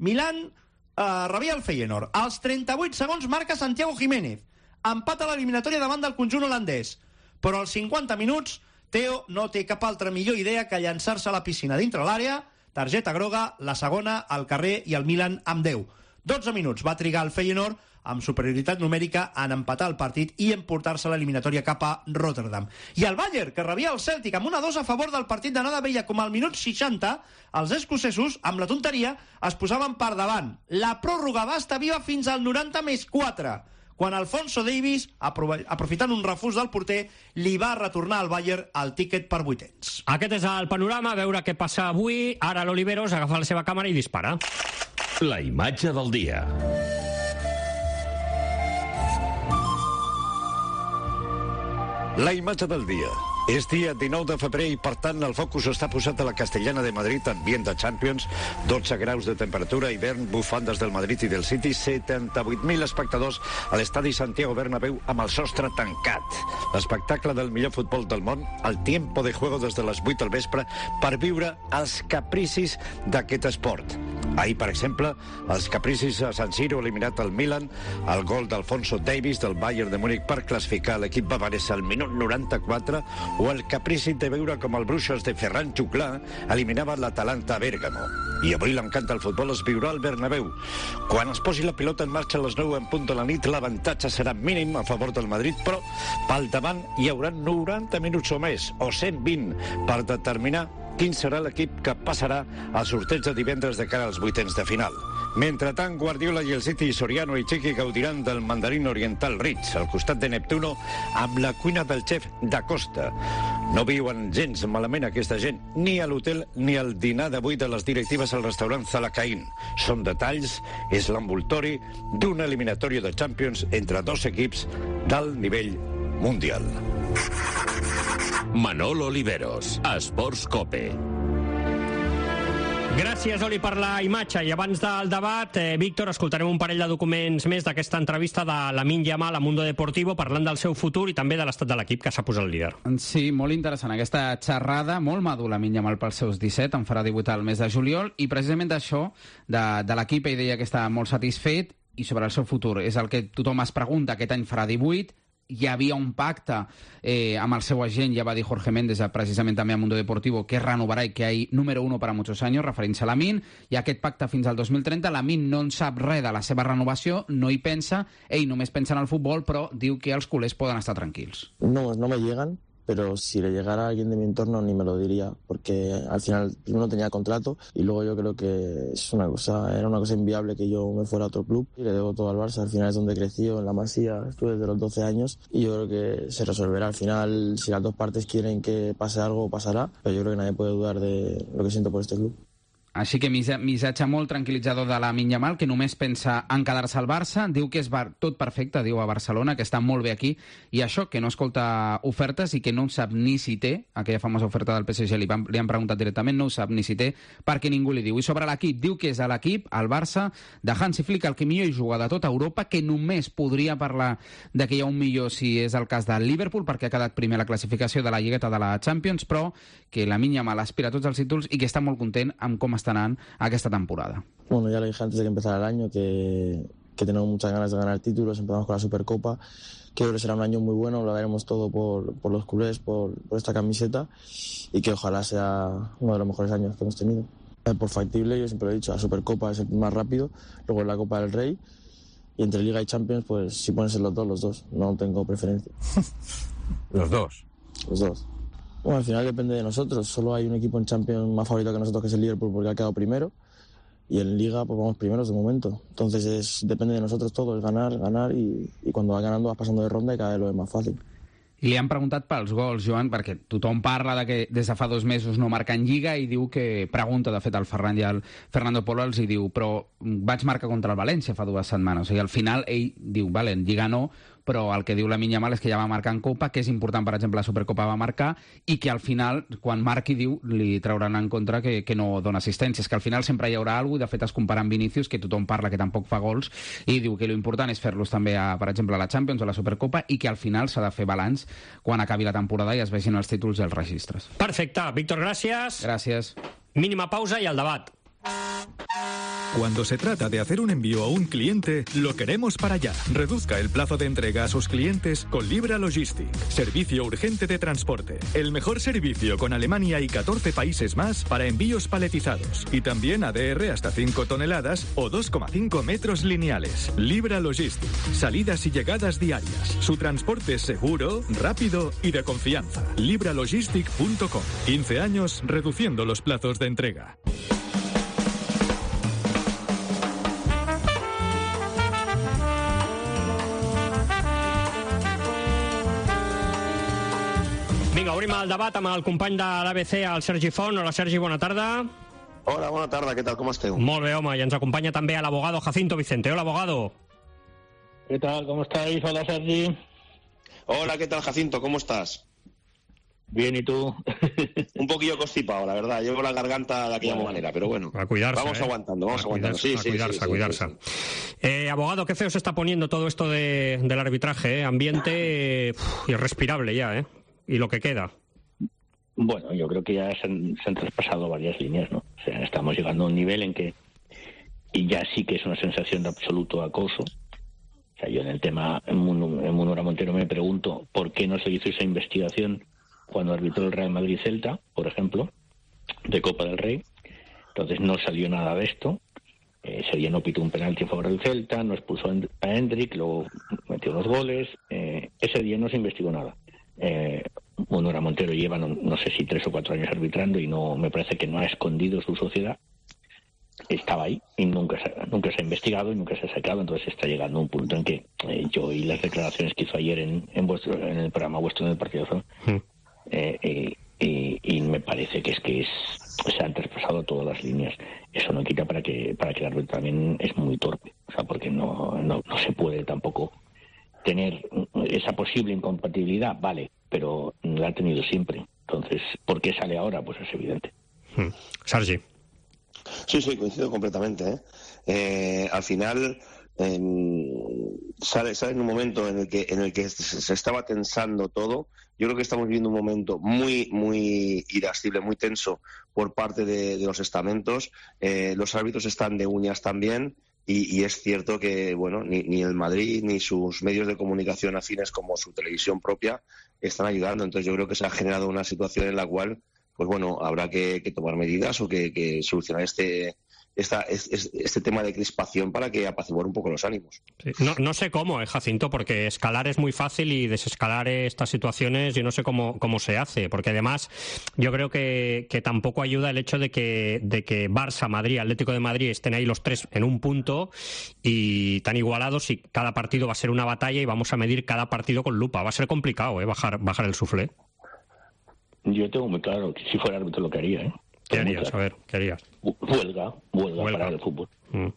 rebia el Feyenoord. Als 38 segons marca Santiago Jiménez. Empata l'eliminatòria davant del conjunt holandès. Però als 50 minuts, Theo no té cap altra millor idea que llançar-se a la piscina dintre l'àrea, targeta groga, la segona al carrer i el Milan amb 10. 12 minuts va trigar el Feyenoord amb superioritat numèrica en empatar el partit i emportar-se l'eliminatòria cap a Rotterdam. I el Bayern, que rebia el Celtic amb 1-2 a favor del partit d'anada, veia com al minut 60 els escocesos, amb la tonteria, es posaven per davant. La pròrroga va estar viva fins al 90+4. Quan Alphonso Davies, aprofitant un refús del porter, li va retornar al Bayern el tíquet per vuitens. Aquest és el panorama, a veure què passa avui. Ara l'Oliveros agafa la seva càmera i dispara. La imatge del dia. La imatge del dia. És dia 19 de febrer i, per tant, el focus està posat a la Castellana de Madrid, ambient de Champions, 12 graus de temperatura, hivern, bufandes del Madrid i del City, 78.000 espectadors a l'estadi Santiago Bernabéu amb el sostre tancat. L'espectacle del millor futbol del món, el tiempo de juego des de les 8 del vespre, per viure els capricis d'aquest esport. Ahir, per exemple, els capricis a San Siro, eliminat el Milan, el gol d'Alphonso Davies del Bayern de Múnich per classificar l'equip bavarès al minut 94, o el caprici de veure com el Bruges de Ferran Jutglar eliminava l'Atalanta a Bèrgamo. I avui l'encant del futbol es viurà al Bernabéu. Quan es posi la pilota en marxa a les 9 en punt de la nit, l'avantatge serà mínim a favor del Madrid, però pel davant hi haurà 90 minuts o més, o 120, per determinar quin serà l'equip que passarà al sorteig de divendres de cara als vuitens de final. Mentrestant, Guardiola i el City, Soriano i Chiqui gaudiran del mandarín oriental Ritz, al costat de Neptuno, amb la cuina del xef da Costa. No viuen gens malament aquesta gent, ni a l'hotel ni al dinar d'avui de les directives al restaurant Zalacaín. Són detalls, és l'envoltori d'una eliminatòria de Champions entre dos equips d'alt nivell mundial. Manolo Oliveros, Esports Cope. Gràcies, Oli, per la imatge. I abans del debat, Víctor, escoltarem un parell de documents més d'aquesta entrevista de Lamine Yamal a Mundo Deportivo, parlant del seu futur i també de l'estat de l'equip, que s'ha posat líder. Sí, molt interessant aquesta xerrada, molt madur Lamine Yamal pels seus 17, en farà 18 al mes de juliol, i precisament d'això, de l'equip, ell deia que està molt satisfet, i sobre el seu futur. És el que tothom es pregunta, aquest any farà 18, hi havia un pacte amb el seu agent, ja va dir Jorge Méndez precisament també a Mundo Deportivo, que renovarà i que hi ha número 1 per a muchos años, referint-se a Lamine, i aquest pacte fins al 2030. Lamine no en sap res de la seva renovació, no hi pensa, ell només pensa en el futbol, però diu que els culers poden estar tranquils. No me llegan, pero si le llegara a alguien de mi entorno ni me lo diría, porque al final primero tenía contrato y luego yo creo que era una cosa inviable que yo me fuera a otro club, y le debo todo al Barça. Al final es donde crecí, en la Masía, estuve desde los 12 años y yo creo que se resolverá. Al final, si las dos partes quieren que pase algo, pasará, pero yo creo que nadie puede dudar de lo que siento por este club. Així que missatge molt tranquil·litzador de Lamine Yamal, que només pensa en quedar-se al Barça, diu que és tot perfecte, diu a Barcelona, que està molt bé aquí, i això, que no escolta ofertes i que no sap ni si té, aquella famosa oferta del PSG li han preguntat directament, no ho sap ni si té, perquè ningú li diu. I sobre l'equip, diu que és a l'equip, al Barça, de Hansi Flick, el que millor hi juga de tota Europa, que només podria parlar de que hi ha un millor si és el cas del Liverpool, perquè ha quedat primer a la classificació de la Lligueta de la Champions, però que Lamine Yamal aspira a tots els títols i que està molt content amb com està anant aquesta temporada. Bueno, ya lo dije antes de que empezara el año, que tenemos muchas ganas de ganar títulos. Empezamos con la Supercopa, que creo que será un año muy bueno, lo daremos todo por los culés, por esta camiseta, y que ojalá sea uno de los mejores años que hemos tenido. Por factible, yo siempre lo he dicho, la Supercopa es el más rápido, luego la Copa del Rey, y entre Liga y Champions, pues si pones los dos, no tengo preferencia. Los dos. Bueno, al final depende de nosotros. Solo hay un equipo en Champions más favorito que nosotros, que es el Liverpool, porque ha quedado primero. Y en Liga, pues vamos primeros de momento. Entonces depende de nosotros todo, es ganar y cuando vas ganando vas pasando de ronda y cada vez lo es más fácil. I li han preguntat pels gols, Joan, perquè tothom parla de que des de fa 2 mesos no marca en Lliga, i diu que pregunta, de fet, al Ferran i al Fernando Polo, els diu, però vaig marcar contra el València fa 2 setmanes. O sigui, al final ell diu, vale, en Lliga no, però el que diu Lamine Yamal és que ja va marcar en Copa, que és important, per exemple, la Supercopa va marcar, i que al final, quan marqui, diu, li trauran en contra que no dona assistències, que al final sempre hi haurà alguna cosa, i de fet es compara amb Vinícius, que tothom parla que tampoc fa gols, i diu que l'important és fer-los també, per exemple, a la Champions o a la Supercopa, i que al final s'ha de fer balanç quan acabi la temporada i es vegin els títols i els registres. Perfecte. Víctor, gràcies. Gràcies. Mínima pausa i el debat. Cuando se trata de hacer un envío a un cliente, lo queremos para allá. Reduzca el plazo de entrega a sus clientes con Libra Logistic. Servicio urgente de transporte. El mejor servicio con Alemania y 14 países más para envíos paletizados. Y también ADR hasta 5 toneladas o 2,5 metros lineales. Libra Logistic. Salidas y llegadas diarias. Su transporte es seguro, rápido y de confianza. libralogistic.com. 15 años reduciendo los plazos de entrega. Vinga, obrim el debat amb el company de l'ABC, el Sergi Font. Hola, Sergi, bona tarda. Hola, bona tarda, què tal, com esteu? Molt bé, home, i ens acompanya també l'abogado Jacinto Vicente. Hola, abogado. ¿Qué tal? ¿Cómo estáis? Hola, Sergi. Hola, ¿qué tal, Jacinto? ¿Cómo estás? Bien, ¿y tú? Un poquillo constipado, la verdad. Llevo la garganta de aquella manera, pero bueno. A cuidarse, vamos aguantando, vamos aguantando. Sí, a cuidarse. Abogado, qué feo se está poniendo todo esto del arbitraje, Ambiente irrespirable ya, Y lo que queda. Bueno, yo creo que ya se han traspasado varias líneas, ¿no? O sea, estamos llegando a un nivel en que y ya sí que es una sensación de absoluto acoso. O sea, yo en el tema en Munura Montero me pregunto por qué no se hizo esa investigación cuando arbitró el Real Madrid-Celta, por ejemplo, de Copa del Rey. Entonces no salió nada de esto. Ese día no pitó un penalti a favor del Celta, no expulsó a Hendrik, luego metió 2 goles. Ese día no se investigó nada. Munura Montero lleva no sé si 3 o 4 años arbitrando y no me parece que no ha escondido su sociedad. Estaba ahí y nunca se ha investigado y nunca se ha sacado. Entonces está llegando a un punto en que yo oí las declaraciones que hizo ayer en el programa vuestro, en el partidazo, y me parece que se han traspasado todas las líneas. Eso no quita para que el árbitro también es muy torpe, o sea, porque no se puede tampoco tener esa posible incompatibilidad, vale, pero la ha tenido siempre. Entonces, ¿por qué sale ahora? Pues es evidente. Sergi. Sí, coincido completamente. Al final sale en un momento en el que se estaba tensando todo. Yo creo que estamos viviendo un momento muy, muy irascible, muy tenso por parte de los estamentos. Los árbitros están de uñas también. Y es cierto que, bueno, ni el Madrid ni sus medios de comunicación afines como su televisión propia están ayudando. Entonces yo creo que se ha generado una situación en la cual, pues bueno, habrá que tomar medidas o que solucionar este tema de crispación para que apaciguar un poco los ánimos. Sí. No sé cómo, Jacinto, porque escalar es muy fácil y desescalar estas situaciones yo no sé cómo se hace, porque además yo creo que tampoco ayuda el hecho de que Barça, Madrid, Atlético de Madrid estén ahí los tres en un punto y tan igualados, y cada partido va a ser una batalla y vamos a medir cada partido con lupa. Va a ser complicado, bajar el suflé. Yo tengo muy claro que si fuera árbitro lo que haría, ¿Qué harías? A ver, ¿qué harías? Huelga para el fútbol.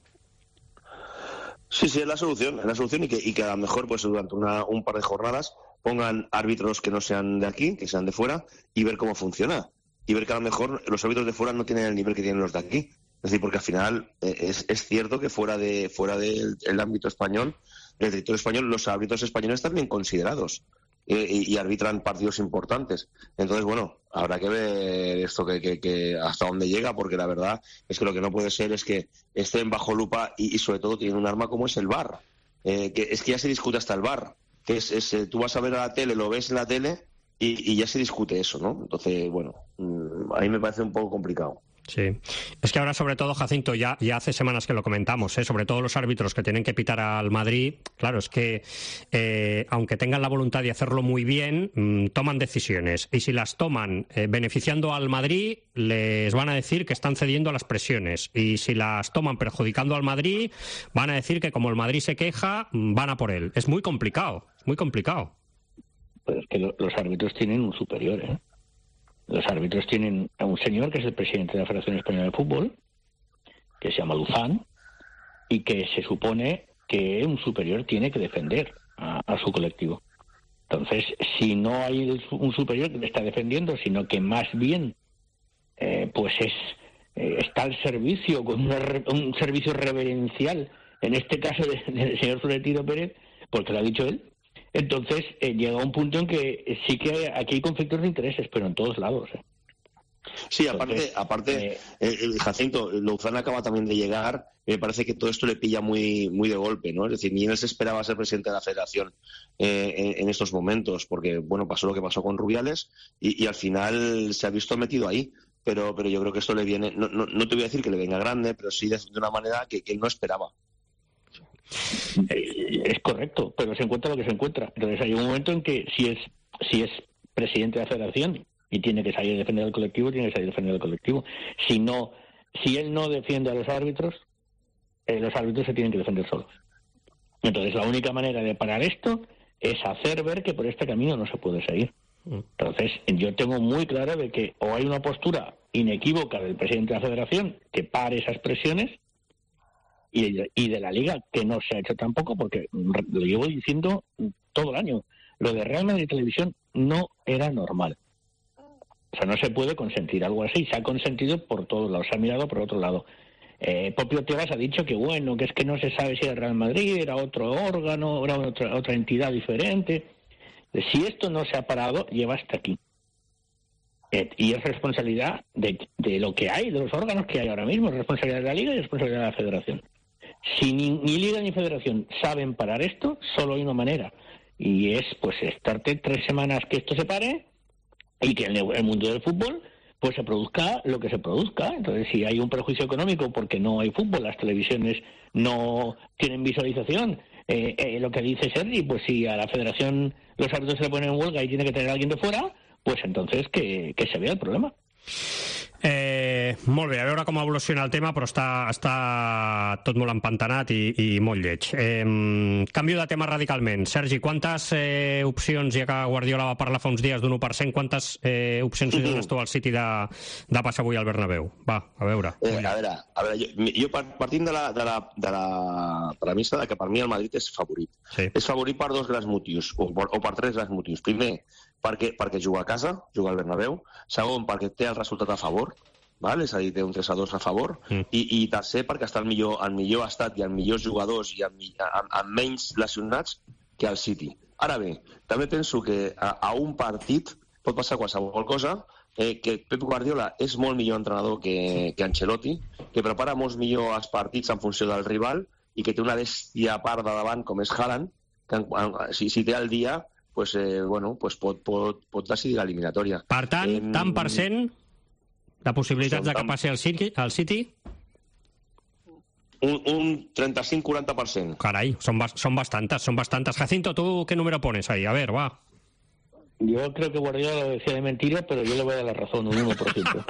Sí, es la solución y que a lo mejor pues durante un par de jornadas pongan árbitros que no sean de aquí, que sean de fuera, y ver cómo funciona. Y ver que a lo mejor los árbitros de fuera no tienen el nivel que tienen los de aquí. Es decir, porque al final es cierto que fuera del ámbito español, del territorio español, los árbitros españoles están bien considerados. Y arbitran partidos importantes. Entonces, bueno, habrá que ver esto que hasta dónde llega, porque la verdad es que lo que no puede ser es que estén bajo lupa y sobre todo tienen un arma como es el VAR. Que es que ya se discute hasta el VAR. Que tú vas a ver a la tele, lo ves en la tele y ya se discute eso, ¿no? Entonces, bueno, a mí me parece un poco complicado. Sí, es que ahora sobre todo, Jacinto, ya hace semanas que lo comentamos, sobre todo los árbitros que tienen que pitar al Madrid, claro, es que aunque tengan la voluntad de hacerlo muy bien, toman decisiones, y si las toman beneficiando al Madrid, les van a decir que están cediendo a las presiones, y si las toman perjudicando al Madrid, van a decir que como el Madrid se queja, van a por él. Es muy complicado, muy complicado. Pero es que los árbitros tienen un superior, Los árbitros tienen a un señor que es el presidente de la Federación Española de Fútbol, que se llama Luzán, y que se supone que un superior tiene que defender a su colectivo. Entonces, si no hay un superior que le está defendiendo, sino que más bien pues está al servicio, con un servicio reverencial, en este caso del señor Florentino Pérez, porque lo ha dicho él, entonces llega un punto en que sí que aquí hay conflictos de intereses, pero en todos lados. Sí, aparte Jacinto, Luzán acaba también de llegar, me parece que todo esto le pilla muy de golpe, ¿no? Es decir, ni él se esperaba ser presidente de la Federación en estos momentos, porque, bueno, pasó lo que pasó con Rubiales y al final se ha visto metido ahí, pero yo creo que esto le viene, no te voy a decir que le venga grande, pero sí de una manera que él no esperaba. Es correcto, pero se encuentra lo que se encuentra. Entonces hay un momento en que si es presidente de la Federación y tiene que salir a defender al colectivo, tiene que salir a defender al colectivo. Si él no defiende a los árbitros se tienen que defender solos. Entonces la única manera de parar esto es hacer ver que por este camino no se puede seguir. Entonces yo tengo muy claro de que o hay una postura inequívoca del presidente de la Federación que pare esas presiones, y de la Liga, que no se ha hecho tampoco, porque lo llevo diciendo todo el año. Lo de Real Madrid Televisión no era normal. O sea, no se puede consentir algo así. Se ha consentido por todos lados, se ha mirado por otro lado. Popio Tebas ha dicho que bueno, que es que no se sabe si era Real Madrid, era otro órgano, era otra entidad diferente. Si esto no se ha parado, lleva hasta aquí. Y es responsabilidad de lo que hay, de los órganos que hay ahora mismo, es responsabilidad de la Liga y es responsabilidad de la Federación. Si ni Liga ni Federación saben parar esto, solo hay una manera, y es pues estarte 3 semanas que esto se pare y que en el mundo del fútbol pues se produzca lo que se produzca. Entonces, si hay un perjuicio económico porque no hay fútbol, las televisiones no tienen visualización, lo que dice Sergi, pues si a la Federación los árbitros se le ponen en huelga y tiene que tener a alguien de fuera, pues entonces que se vea el problema. Molt bé, a veure com evoluciona el tema, però està tot molt empantanat i molt lleig. Canvio de tema radicalment. Sergi, quantes opcions, ja que Guardiola va parlar fa uns dies d'un 1%, quantes opcions li dones tu al City de passar avui al Bernabéu? Va, a veure. A veure, jo partint de la premissa de que per mi el Madrid és favorit. Sí. És favorit per 2 grans motius, o per 3 grans motius. Primer, perquè juga a casa, juga al Bernabéu. Segon, perquè té el resultat a favor, val? És a dir, té un 3-2 a favor. I tercer, perquè està en millor estat i amb millors jugadors i amb menys lesionats que el City. Ara bé, també penso que a un partit pot passar qualsevol cosa, que Pep Guardiola és molt millor entrenador que Ancelotti, que prepara molts millor els partits en funció del rival i que té una bèstia a part de davant com és Haaland, que si té el dia pues, pot decidir l'eliminatòria. Per tant per cent de possibilitats de que passi al City? Un 35-40%. Carai, son bastantes. Jacinto, ¿tú qué número pones ahí? A ver, va. Yo creo que Guardiola lo decía de mentira, pero yo le voy a dar la razón, un 1%.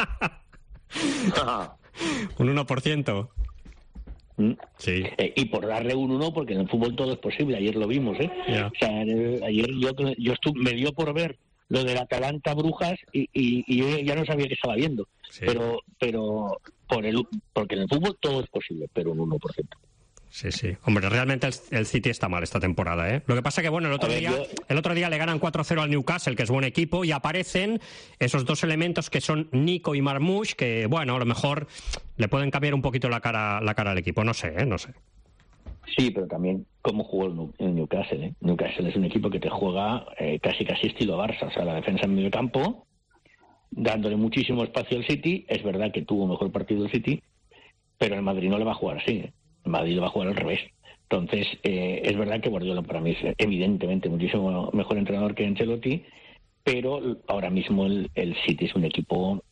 Un 1%. Sí. Y por darle un 1, porque en el fútbol todo es posible, ayer lo vimos, Yeah. O sea, ayer me dio por ver lo del Atalanta Brujas y yo ya no sabía que estaba viendo. Sí. Pero porque en el fútbol todo es posible, pero un 1%. Sí. Hombre, realmente el City está mal esta temporada, ¿eh? Lo que pasa que, bueno, el otro día le ganan 4-0 al Newcastle, que es buen equipo, y aparecen esos dos elementos que son Nico y Marmoush, que, bueno, a lo mejor le pueden cambiar un poquito la cara al equipo. No sé. Sí, pero también cómo jugó el Newcastle, ¿eh? Newcastle es un equipo que te juega casi estilo Barça, o sea, la defensa en medio campo, dándole muchísimo espacio al City. Es verdad que tuvo mejor partido el City, pero el Madrid no le va a jugar así, ¿eh? El Madrid le va a jugar al revés. Entonces, es verdad que Guardiola para mí es evidentemente muchísimo mejor entrenador que Ancelotti, pero ahora mismo el City es un equipo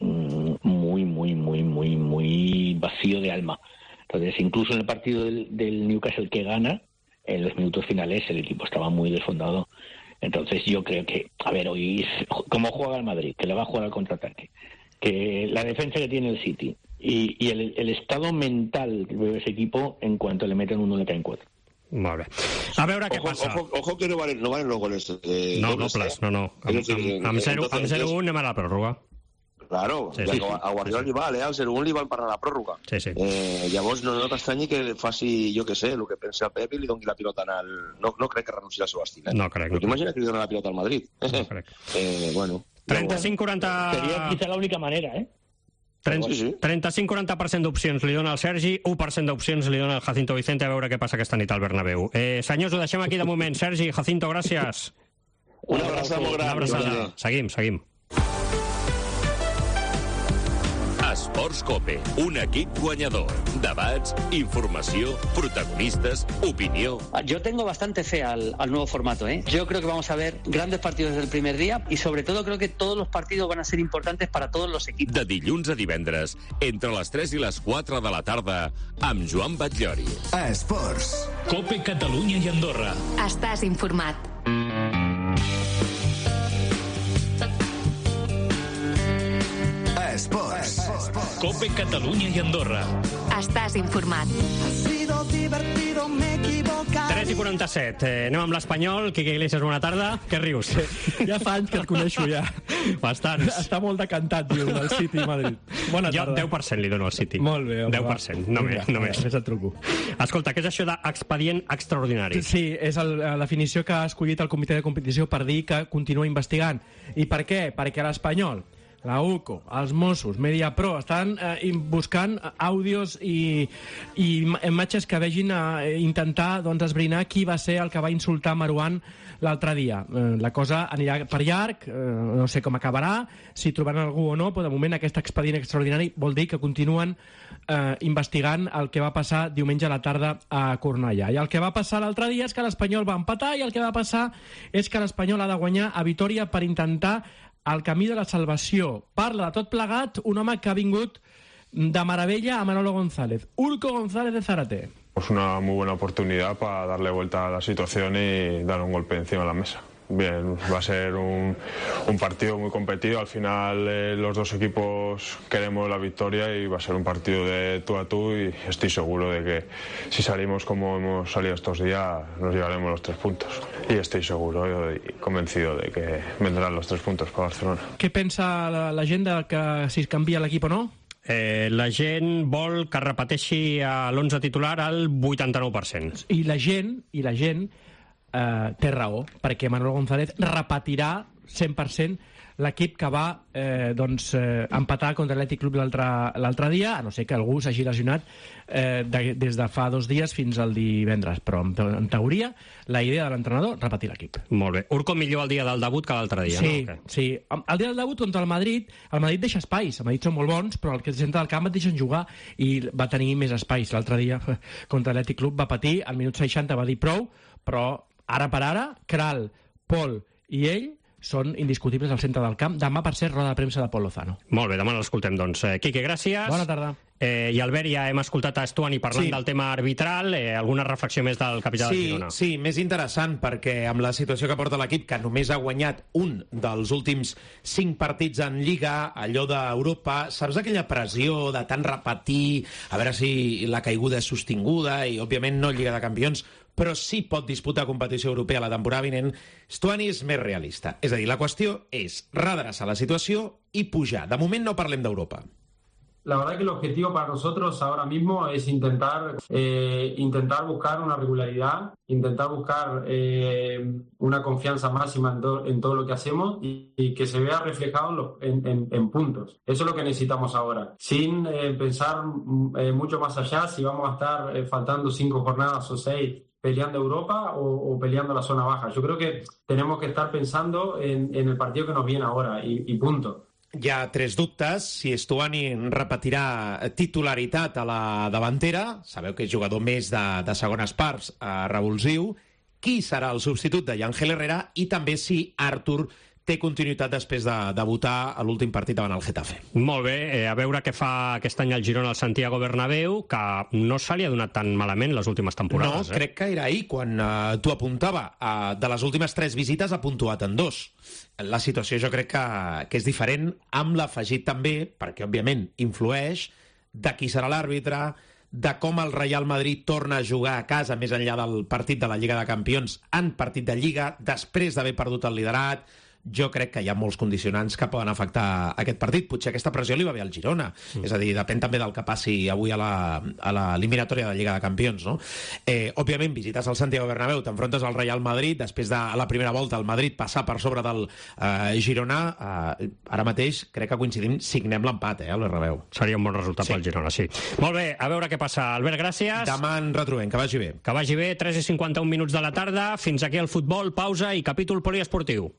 muy vacío de alma. Entonces, incluso en el partido del Newcastle que gana, en los minutos finales el equipo estaba muy desfondado. Entonces, yo creo que, a ver, hoy, ¿cómo juega el Madrid? Que le va a jugar al contraataque. Que la defensa que tiene el City y el estado mental de ese equipo, en cuanto le meten uno, le caen 4. Molt bé. A veure què passa. Ojo que no valen los goles. No. Amb 0-1 anem a la pròrroga. Claro, sí. A Guardiola li val, al 0-1 li val per a la pròrroga. Sí. Llavors no t'estranyi que faci, jo què sé, el que pensa Pep i li doni la pilota no crec que renunciï al seu estil. No crec. T'imagines que li dona la pilota al Madrid? No crec. Bueno. 35-40... Seria quizá la única manera, 35-40% d'opcions li dona el Sergi, 1% d'opcions li dona el Jacinto Vicente. A veure què passa aquesta nit al Bernabéu. Senyors, ho deixem aquí de moment. Sergi, Jacinto, gràcies. Una abraçada molt gran. Una abraçada. Seguim. Esports Cope, un equip guanyador. Debats, informació, protagonistas, opinió. Yo tengo bastante fe al nuevo formato, ¿eh? Yo creo que vamos a ver grandes partidos desde el primer día y sobre todo creo que todos los partidos van a ser importantes para todos los equipos. De dilluns a divendres, entre les 3 i les 4 de la tarda, amb Joan Batllori. A Esports. Cope Catalunya i Andorra. Estàs informat. Esports. Cope Catalunya i Andorra. Estàs informat. 3:47. Anem amb l'Espanyol. Quique Iglesias, bona tarda. Què rius? Ja fa anys que et coneixo, ja. Bastants. Està molt decantat, diu, del City i Madrid. Bona tarda. Jo 10% li dono al City. Molt bé, home, 10%, només. Només et truco. Escolta, què és això d'expedient extraordinari? Sí, és la definició que ha escollit el comitè de competició per dir que continua investigant. I per què? Perquè l'Espanyol, la UCO, els Mossos, Mediapro estan buscant àudios i imatges que vegin a intentar esbrinar qui va ser el que va insultar Marouane l'altre dia. La cosa anirà per llarg, no sé com acabarà, si trobaran algú o no, però de moment aquest expedient extraordinari vol dir que continuen investigant el que va passar diumenge a la tarda a Cornellà. I el que va passar l'altre dia és que l'Espanyol va empatar i el que va passar és que l'Espanyol ha de guanyar a Vitòria per intentar el camí de la salvació. Parla de tot plegat un home que ha vingut de meravella a Manolo González. Urco González de Zárate. Es una muy buena oportunidad para darle vuelta a la situación y dar un golpe encima de la mesa. Bien, va a ser un partido muy competido. Al final los dos equipos queremos la victoria y va a ser un partido de tú a tú y estoy seguro de que si salimos como hemos salido estos días nos llevaremos los 3 puntos. Y estoy seguro y convencido de que vendrán los 3 puntos para Barcelona. Què pensa la gent de que si es canvia l'equip o no? La gent vol que repeteixi l'11 titular al 89%. I la gent té raó, perquè Manolo González repetirà 100% l'equip que va empatar contra l'Atlètic Club l'altre dia, a no ser que algú s'hagi lesionat des de fa 2 dies fins al divendres, però en teoria la idea de l'entrenador, repetir l'equip. Molt bé. Urco millor el dia del debut que l'altre dia, sí, no? Sí, el dia del debut contra el Madrid deixa espais, el Madrid són molt bons, però el que centre del camp et deixen jugar i va tenir més espais. L'altre dia contra l'Atlètic Club va patir, al minut 60 va dir prou, però ara per ara, Kral, Pol i ell són indiscutibles al centre del camp. Demà, per ser, roda de premsa de Pol Lozano. Molt bé, demà l'escoltem, doncs. Quique, gràcies. Bona tarda. I Albert, ja hem escoltat a Stuani parlant del tema arbitral. Alguna reflexió més del capità de Girona? Sí, més interessant, perquè amb la situació que porta l'equip, que només ha guanyat un dels últims 5 partits en Lliga, allò d'Europa, saps aquella pressió de tant repetir, a veure si la caiguda és sostinguda, i òbviament no Lliga de Campions, però sí pot disputar competició europea la temporada vinent. Stuani és més realista. És a dir, la qüestió és redreçar la situació i pujar. De moment no parlem d'Europa. La verdad que el objetivo para nosotros ahora mismo es intentar buscar una regularidad, intentar buscar una confianza máxima en todo lo que hacemos y que se vea reflejado en puntos. Eso es lo que necesitamos ahora, sin pensar mucho más allá si vamos a estar faltando 5 jornadas o 6 peleando Europa o peleando la zona baja. Yo creo que tenemos que estar pensando en el partido que nos viene ahora y punto. Hi ha 3 dubtes. Si Stuani repetirà titularitat a la davantera, sabeu que és jugador més de segones parts, revulsiu, qui serà el substitut de Yangel Herrera, i també si Artur té continuïtat després de debutar a l'últim partit davant el Getafe. Molt bé, a veure què fa aquest any el Girona al Santiago Bernabéu, que no se li ha donat tan malament les últimes temporades. No, crec que era ahir quan t'ho apuntava. De les últimes 3 visites ha puntuat en 2. La situació jo crec que és diferent, amb l'afegit també, perquè òbviament influeix, de qui serà l'àrbitre, de com el Real Madrid torna a jugar a casa més enllà del partit de la Lliga de Campions en partit de Lliga, després d'haver perdut el liderat. Jo crec que hi ha molts condicionants que poden afectar aquest partit. Potser aquesta pressió li va bé al Girona. És a dir, depèn també del que passi avui a l'eliminatòria de la Lliga de Campions, no? Òbviament, visites al Santiago Bernabéu, t'enfrontes al Real Madrid, després de la primera volta el Madrid passar per sobre del Girona. Ara mateix crec que coincidim, signem l'empat, al Bernabéu. Seria un bon resultat pel Girona, sí. Molt bé, a veure què passa. Albert, gràcies. Demà en retrobem, que vagi bé. Que vagi bé, 3:51 de la tarda. Fins aquí el futbol, pausa i capítol poliesportiu.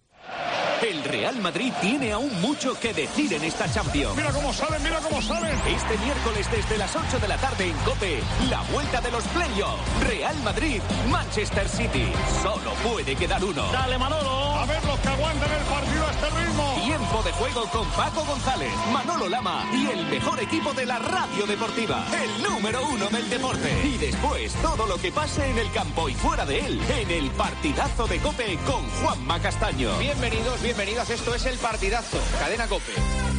El Real Madrid tiene aún mucho que decir en esta Champions. ¡Mira cómo salen, mira cómo salen! Este miércoles desde las 8 de la tarde en COPE, la vuelta de los playoffs. Real Madrid, Manchester City. Solo puede quedar uno. ¡Dale, Manolo! A ver los que aguantan el partido a este ritmo. Tiempo de juego con Paco González, Manolo Lama y el mejor equipo de la radio deportiva. El número 1 del deporte. Y después, todo lo que pase en el campo y fuera de él, en el partidazo de COPE con Juanma Castaño. Bienvenidos, esto es El Partidazo, Cadena COPE.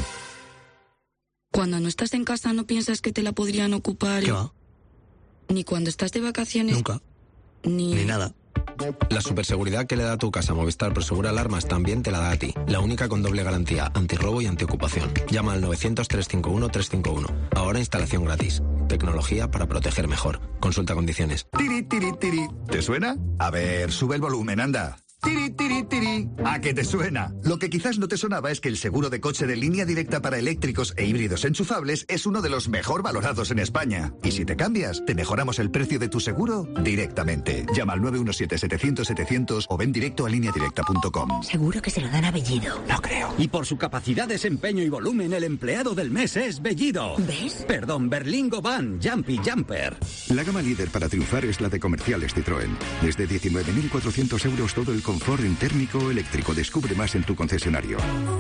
Cuando no estás en casa no piensas que te la podrían ocupar. ¿Qué va? Ni cuando estás de vacaciones. Nunca. Ni nada. La superseguridad que le da a tu casa Movistar Prosegur Alarmas también te la da a ti. La única con doble garantía, antirrobo y antiocupación. Llama al 900-351-351. Ahora instalación gratis. Tecnología para proteger mejor. Consulta condiciones. Tiri, tiri, tiri. ¿Te suena? A ver, sube el volumen, anda. Tiri, tiri, tiri. ¿A qué te suena? Lo que quizás no te sonaba es que el seguro de coche de Línea Directa para eléctricos e híbridos enchufables es uno de los mejor valorados en España. Y si te cambias, te mejoramos el precio de tu seguro directamente. Llama al 917-700-700 o ven directo a lineadirecta.com. Seguro que se lo dan a Bellido. No creo. Y por su capacidad, desempeño y volumen, el empleado del mes es Bellido. ¿Ves? Perdón, Berlingo Van, Jumpy Jumper. La gama líder para triunfar es la de Comerciales Citroën. Desde 19.400 euros todo el confort en térmico o eléctrico. Descubre más en tu concesionario.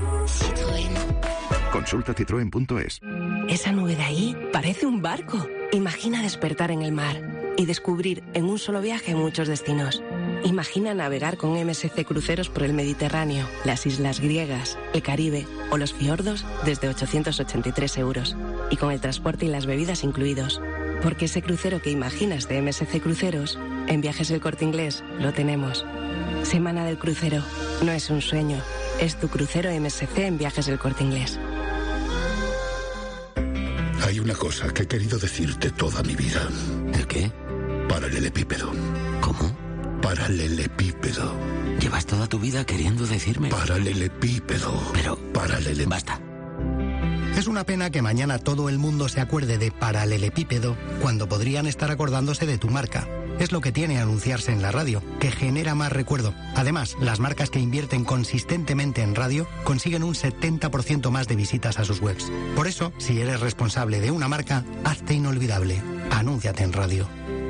Citroën. Consulta citroen.es. Esa nube de ahí parece un barco. Imagina despertar en el mar y descubrir en un solo viaje muchos destinos. Imagina navegar con MSC Cruceros por el Mediterráneo, las islas griegas, el Caribe o los fiordos desde 883 euros. Y con el transporte y las bebidas incluidos. Porque ese crucero que imaginas de MSC Cruceros, en Viajes El Corte Inglés lo tenemos. Semana del crucero. No es un sueño. Es tu crucero MSC en Viajes El Corte Inglés. Hay una cosa que he querido decirte toda mi vida. ¿El qué? Paralelepípedo. ¿Cómo? Paralelepípedo. Llevas toda tu vida queriendo decirme... Paralelepípedo. Pero... Basta. Es una pena que mañana todo el mundo se acuerde de paralelepípedo cuando podrían estar acordándose de tu marca. Es lo que tiene anunciarse en la radio, que genera más recuerdo. Además, las marcas que invierten consistentemente en radio consiguen un 70% más de visitas a sus webs. Por eso, si eres responsable de una marca, hazte inolvidable. Anúnciate en radio.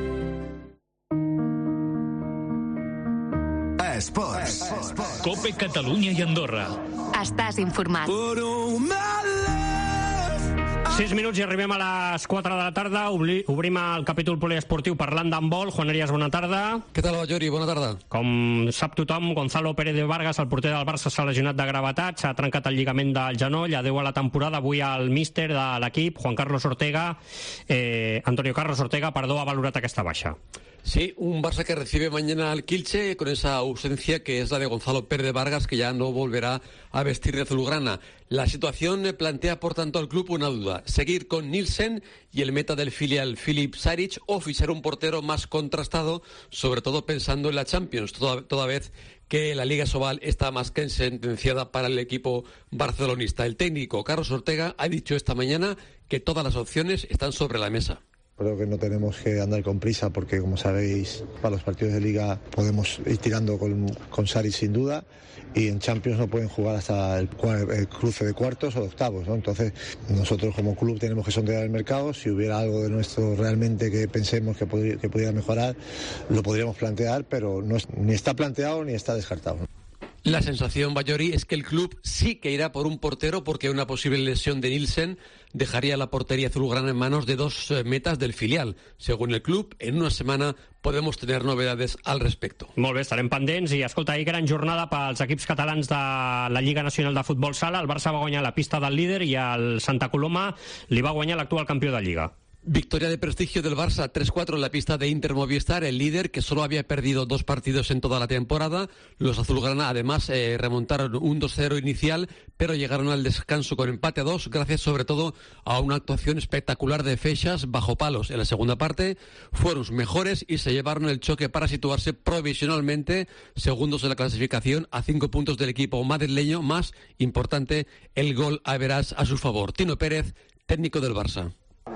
Esports. Cope Catalunya i Andorra. Estàs informat. 6 minuts i arribem a les 4 de la tarda. Obrim el capítol poliesportiu parlant d'handbol. Juan Arias, bona tarda. Què tal, Ballori? Bona tarda. Com sap tothom, Gonzalo Pérez de Vargas, el porter del Barça, s'ha lesionat de gravetat, s'ha trencat el lligament del genoll, adeu a la temporada. Avui el míster de l'equip, Antonio Carlos Ortega, ha valorat aquesta baixa. Sí, un Barça que recibe mañana al Kielce con esa ausencia que es la de Gonzalo Pérez de Vargas, que ya no volverá a vestir de azulgrana. La situación plantea, por tanto, al club una duda: seguir con Nielsen y el meta del filial Filip Saric, o fichar un portero más contrastado, sobre todo pensando en la Champions, toda vez que la Liga Sobal está más que sentenciada para el equipo barcelonista. El técnico Carlos Ortega ha dicho esta mañana que todas las opciones están sobre la mesa. Creo que no tenemos que andar con prisa porque, como sabéis, para los partidos de Liga podemos ir tirando con Saric sin duda, y en Champions no pueden jugar hasta el cruce de cuartos o de octavos, ¿no? Entonces, nosotros como club tenemos que sondear el mercado. Si hubiera algo de nuestro realmente que pensemos que pudiera mejorar, lo podríamos plantear, pero ni está planteado ni está descartado, ¿no? La sensación, Ballori, es que el club sí que irá por un portero, porque una posible lesión de Nielsen dejaría la portería azulgrana en manos de dos metas del filial. Según el club, en una semana podemos tener novedades al respecto. Molt bé, estarem pendents. I escolta, ahir gran jornada pels equips catalans de la Lliga Nacional de Futbol Sala. El Barça va guanyar la pista del líder i el Santa Coloma li va guanyar l'actual campió de Lliga. Victoria de prestigio del Barça, 3-4 en la pista de Inter Movistar, el líder que solo había perdido 2 partidos en toda la temporada. Los azulgrana además remontaron un 2-0 inicial, pero llegaron al descanso con empate a 2, gracias sobre todo a una actuación espectacular de Feixas bajo palos. En la segunda parte fueron mejores y se llevaron el choque para situarse provisionalmente segundos en la clasificación, a 5 puntos del equipo madrileño, más importante el gol average a su favor. Tino Pérez, técnico del Barça.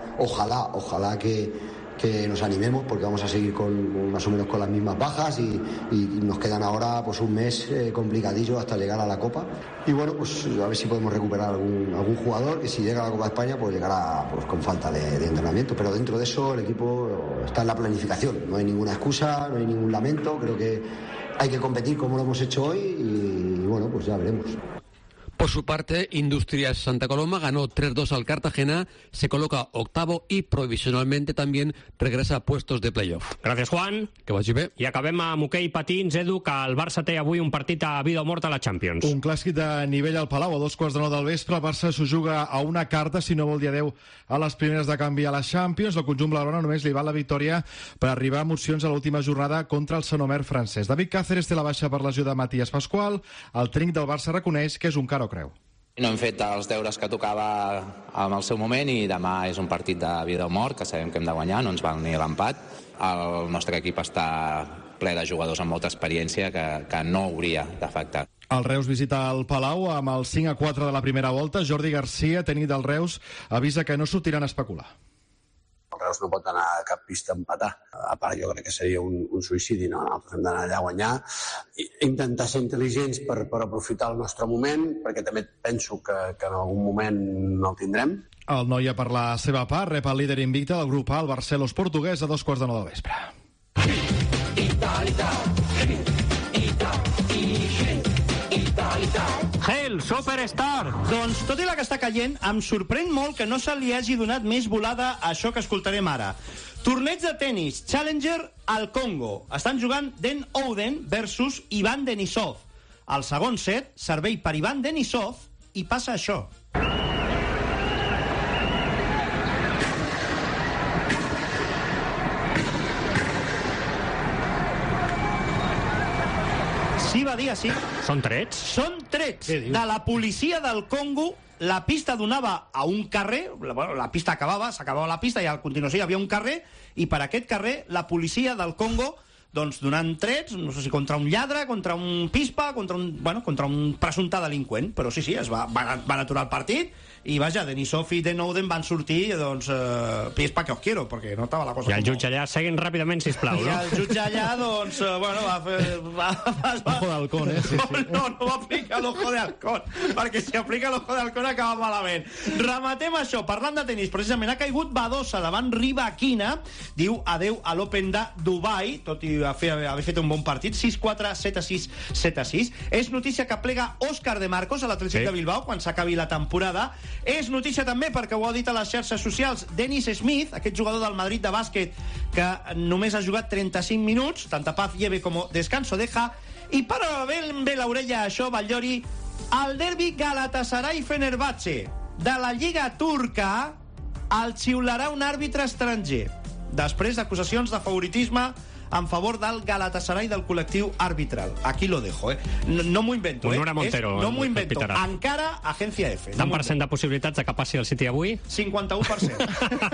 Ojalá que nos animemos, porque vamos a seguir más o menos con las mismas bajas y nos quedan ahora pues un mes complicadillo hasta llegar a la Copa. Y bueno, pues a ver si podemos recuperar algún jugador que, si llega a la Copa de España, pues llegará pues con falta de entrenamiento. Pero dentro de eso el equipo está en la planificación. No hay ninguna excusa, no hay ningún lamento. Creo que hay que competir como lo hemos hecho hoy y bueno, pues ya veremos. Por su parte, Industrias Santa Coloma ganó 3-2 al Cartagena, se coloca octavo y provisionalmente también regresa a puestos de playoff. Gràcies, Juan. Que vagi bé. I acabem amb hoquei patins, Edu, que el Barça té avui un partit a vida o mort a la Champions. Un clàssic de nivell al Palau, a 2:15 del vespre. El Barça s'ho juga a una carta, si no vol dir adeu a les primeres de canvi a la Champions. El conjunt blaugrana només li val la victòria per arribar a emocions a l'última jornada contra el Saint-Omer francès. David Cáceres té la baixa per lesió de Matías Pascual. El trinc del Barça reconeix que és un cara o creu. No hem fet els deures que tocava en el seu moment i demà és un partit de vida o mort que sabem que hem de guanyar, no ens val ni l'empat. El nostre equip està ple de jugadors amb molta experiència que no hauria d'afectar. El Reus visita el Palau amb el 5-4 de la primera volta. Jordi Garcia, tècnic del Reus, avisa que no sortiran a especular. El Reus no pot anar a cap pista a empatar. A part, jo crec que seria un suïcidi. No? Nosaltres hem d'anar allà a guanyar i intentar ser intel·ligents per aprofitar el nostre moment, perquè també penso que en algun moment no el tindrem. El Noia, per la seva part, rep el líder invicte del grup A, el Barcelos portuguès, a 2:15 del vespre. Hell, Superstar! Doncs, tot i la que està caient, em sorprèn molt que no se li hagi donat més volada a això que escoltarem ara. Torneig de tennis, Challenger al Congo. Estan jugant Den Ouden versus Ivan Denisov. Al segon set, servei per Ivan Denisov, i passa això. Sí, va dir així. Són trets? Són trets de la policia del Congo. La pista donava a un carrer, la pista s'acabava la pista i a continuació hi havia un carrer, i per aquest carrer la policia del Congo doncs donant trets, no sé si contra un lladre, contra un pispa, contra un presumpte delinqüent, però sí, es van aturar el partit, i vaja, Denisov i Den Ouden van sortir, doncs, pispa que os quiero, perquè no estava la cosa... I el jutge allà, seguin ràpidament, sisplau, no? I el jutge allà, doncs, va fer... Ojo d'halcón, sí. No va aplicar l'ojo de halcón, perquè si aplica l'ojo de halcón acaba malament. Rematem això, parlant de tenis, precisament ha caigut Badosa davant Rybakina, diu adeu a l'Open de Dubai, tot i haver fet un bon partit, 6-4, 7-6, 7-6. És notícia que plega Òscar de Marcos a l'Atlètic de Bilbao quan s'acabi la temporada. És notícia també perquè ho ha dit a les xarxes socials Dennis Smith, aquest jugador del Madrid de bàsquet que només ha jugat 35 minuts, tanta paz lleve como descanso deja. I para ben bé l'orella això, Batllori, el derbi Galatasaray-Fenerbahçe de la Lliga Turca el xiularà un àrbitre estranger després d'acusacions de favoritisme en favor del Galatasaray del col·lectiu arbitral. Aquí lo dejo, No m'ho invento, Honora Montero. No m'ho invento. Encara, Agència F. Tant % de possibilitats de que passi el City avui? 51%.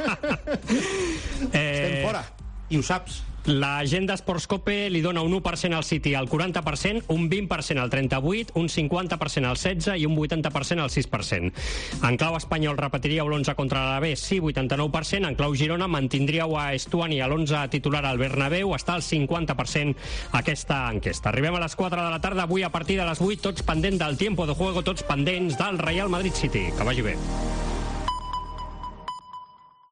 Estem fora. I ho saps. L'agenda Sportscope li dona un 1% al City al 40%, un 20% al 38%, un 50% al 16% i un 80% al 6%. En clau espanyol repetiríeu l'11 contra l'Alavés, sí, 89%. En clau Girona mantindríeu a Estuani a l'11 titular al Bernabéu, està al 50% aquesta enquesta. Arribem a les 4 de la tarda, avui a partir de les 8, tots pendents del tiempo de juego, tots pendents del Real Madrid City. Que vagi bé.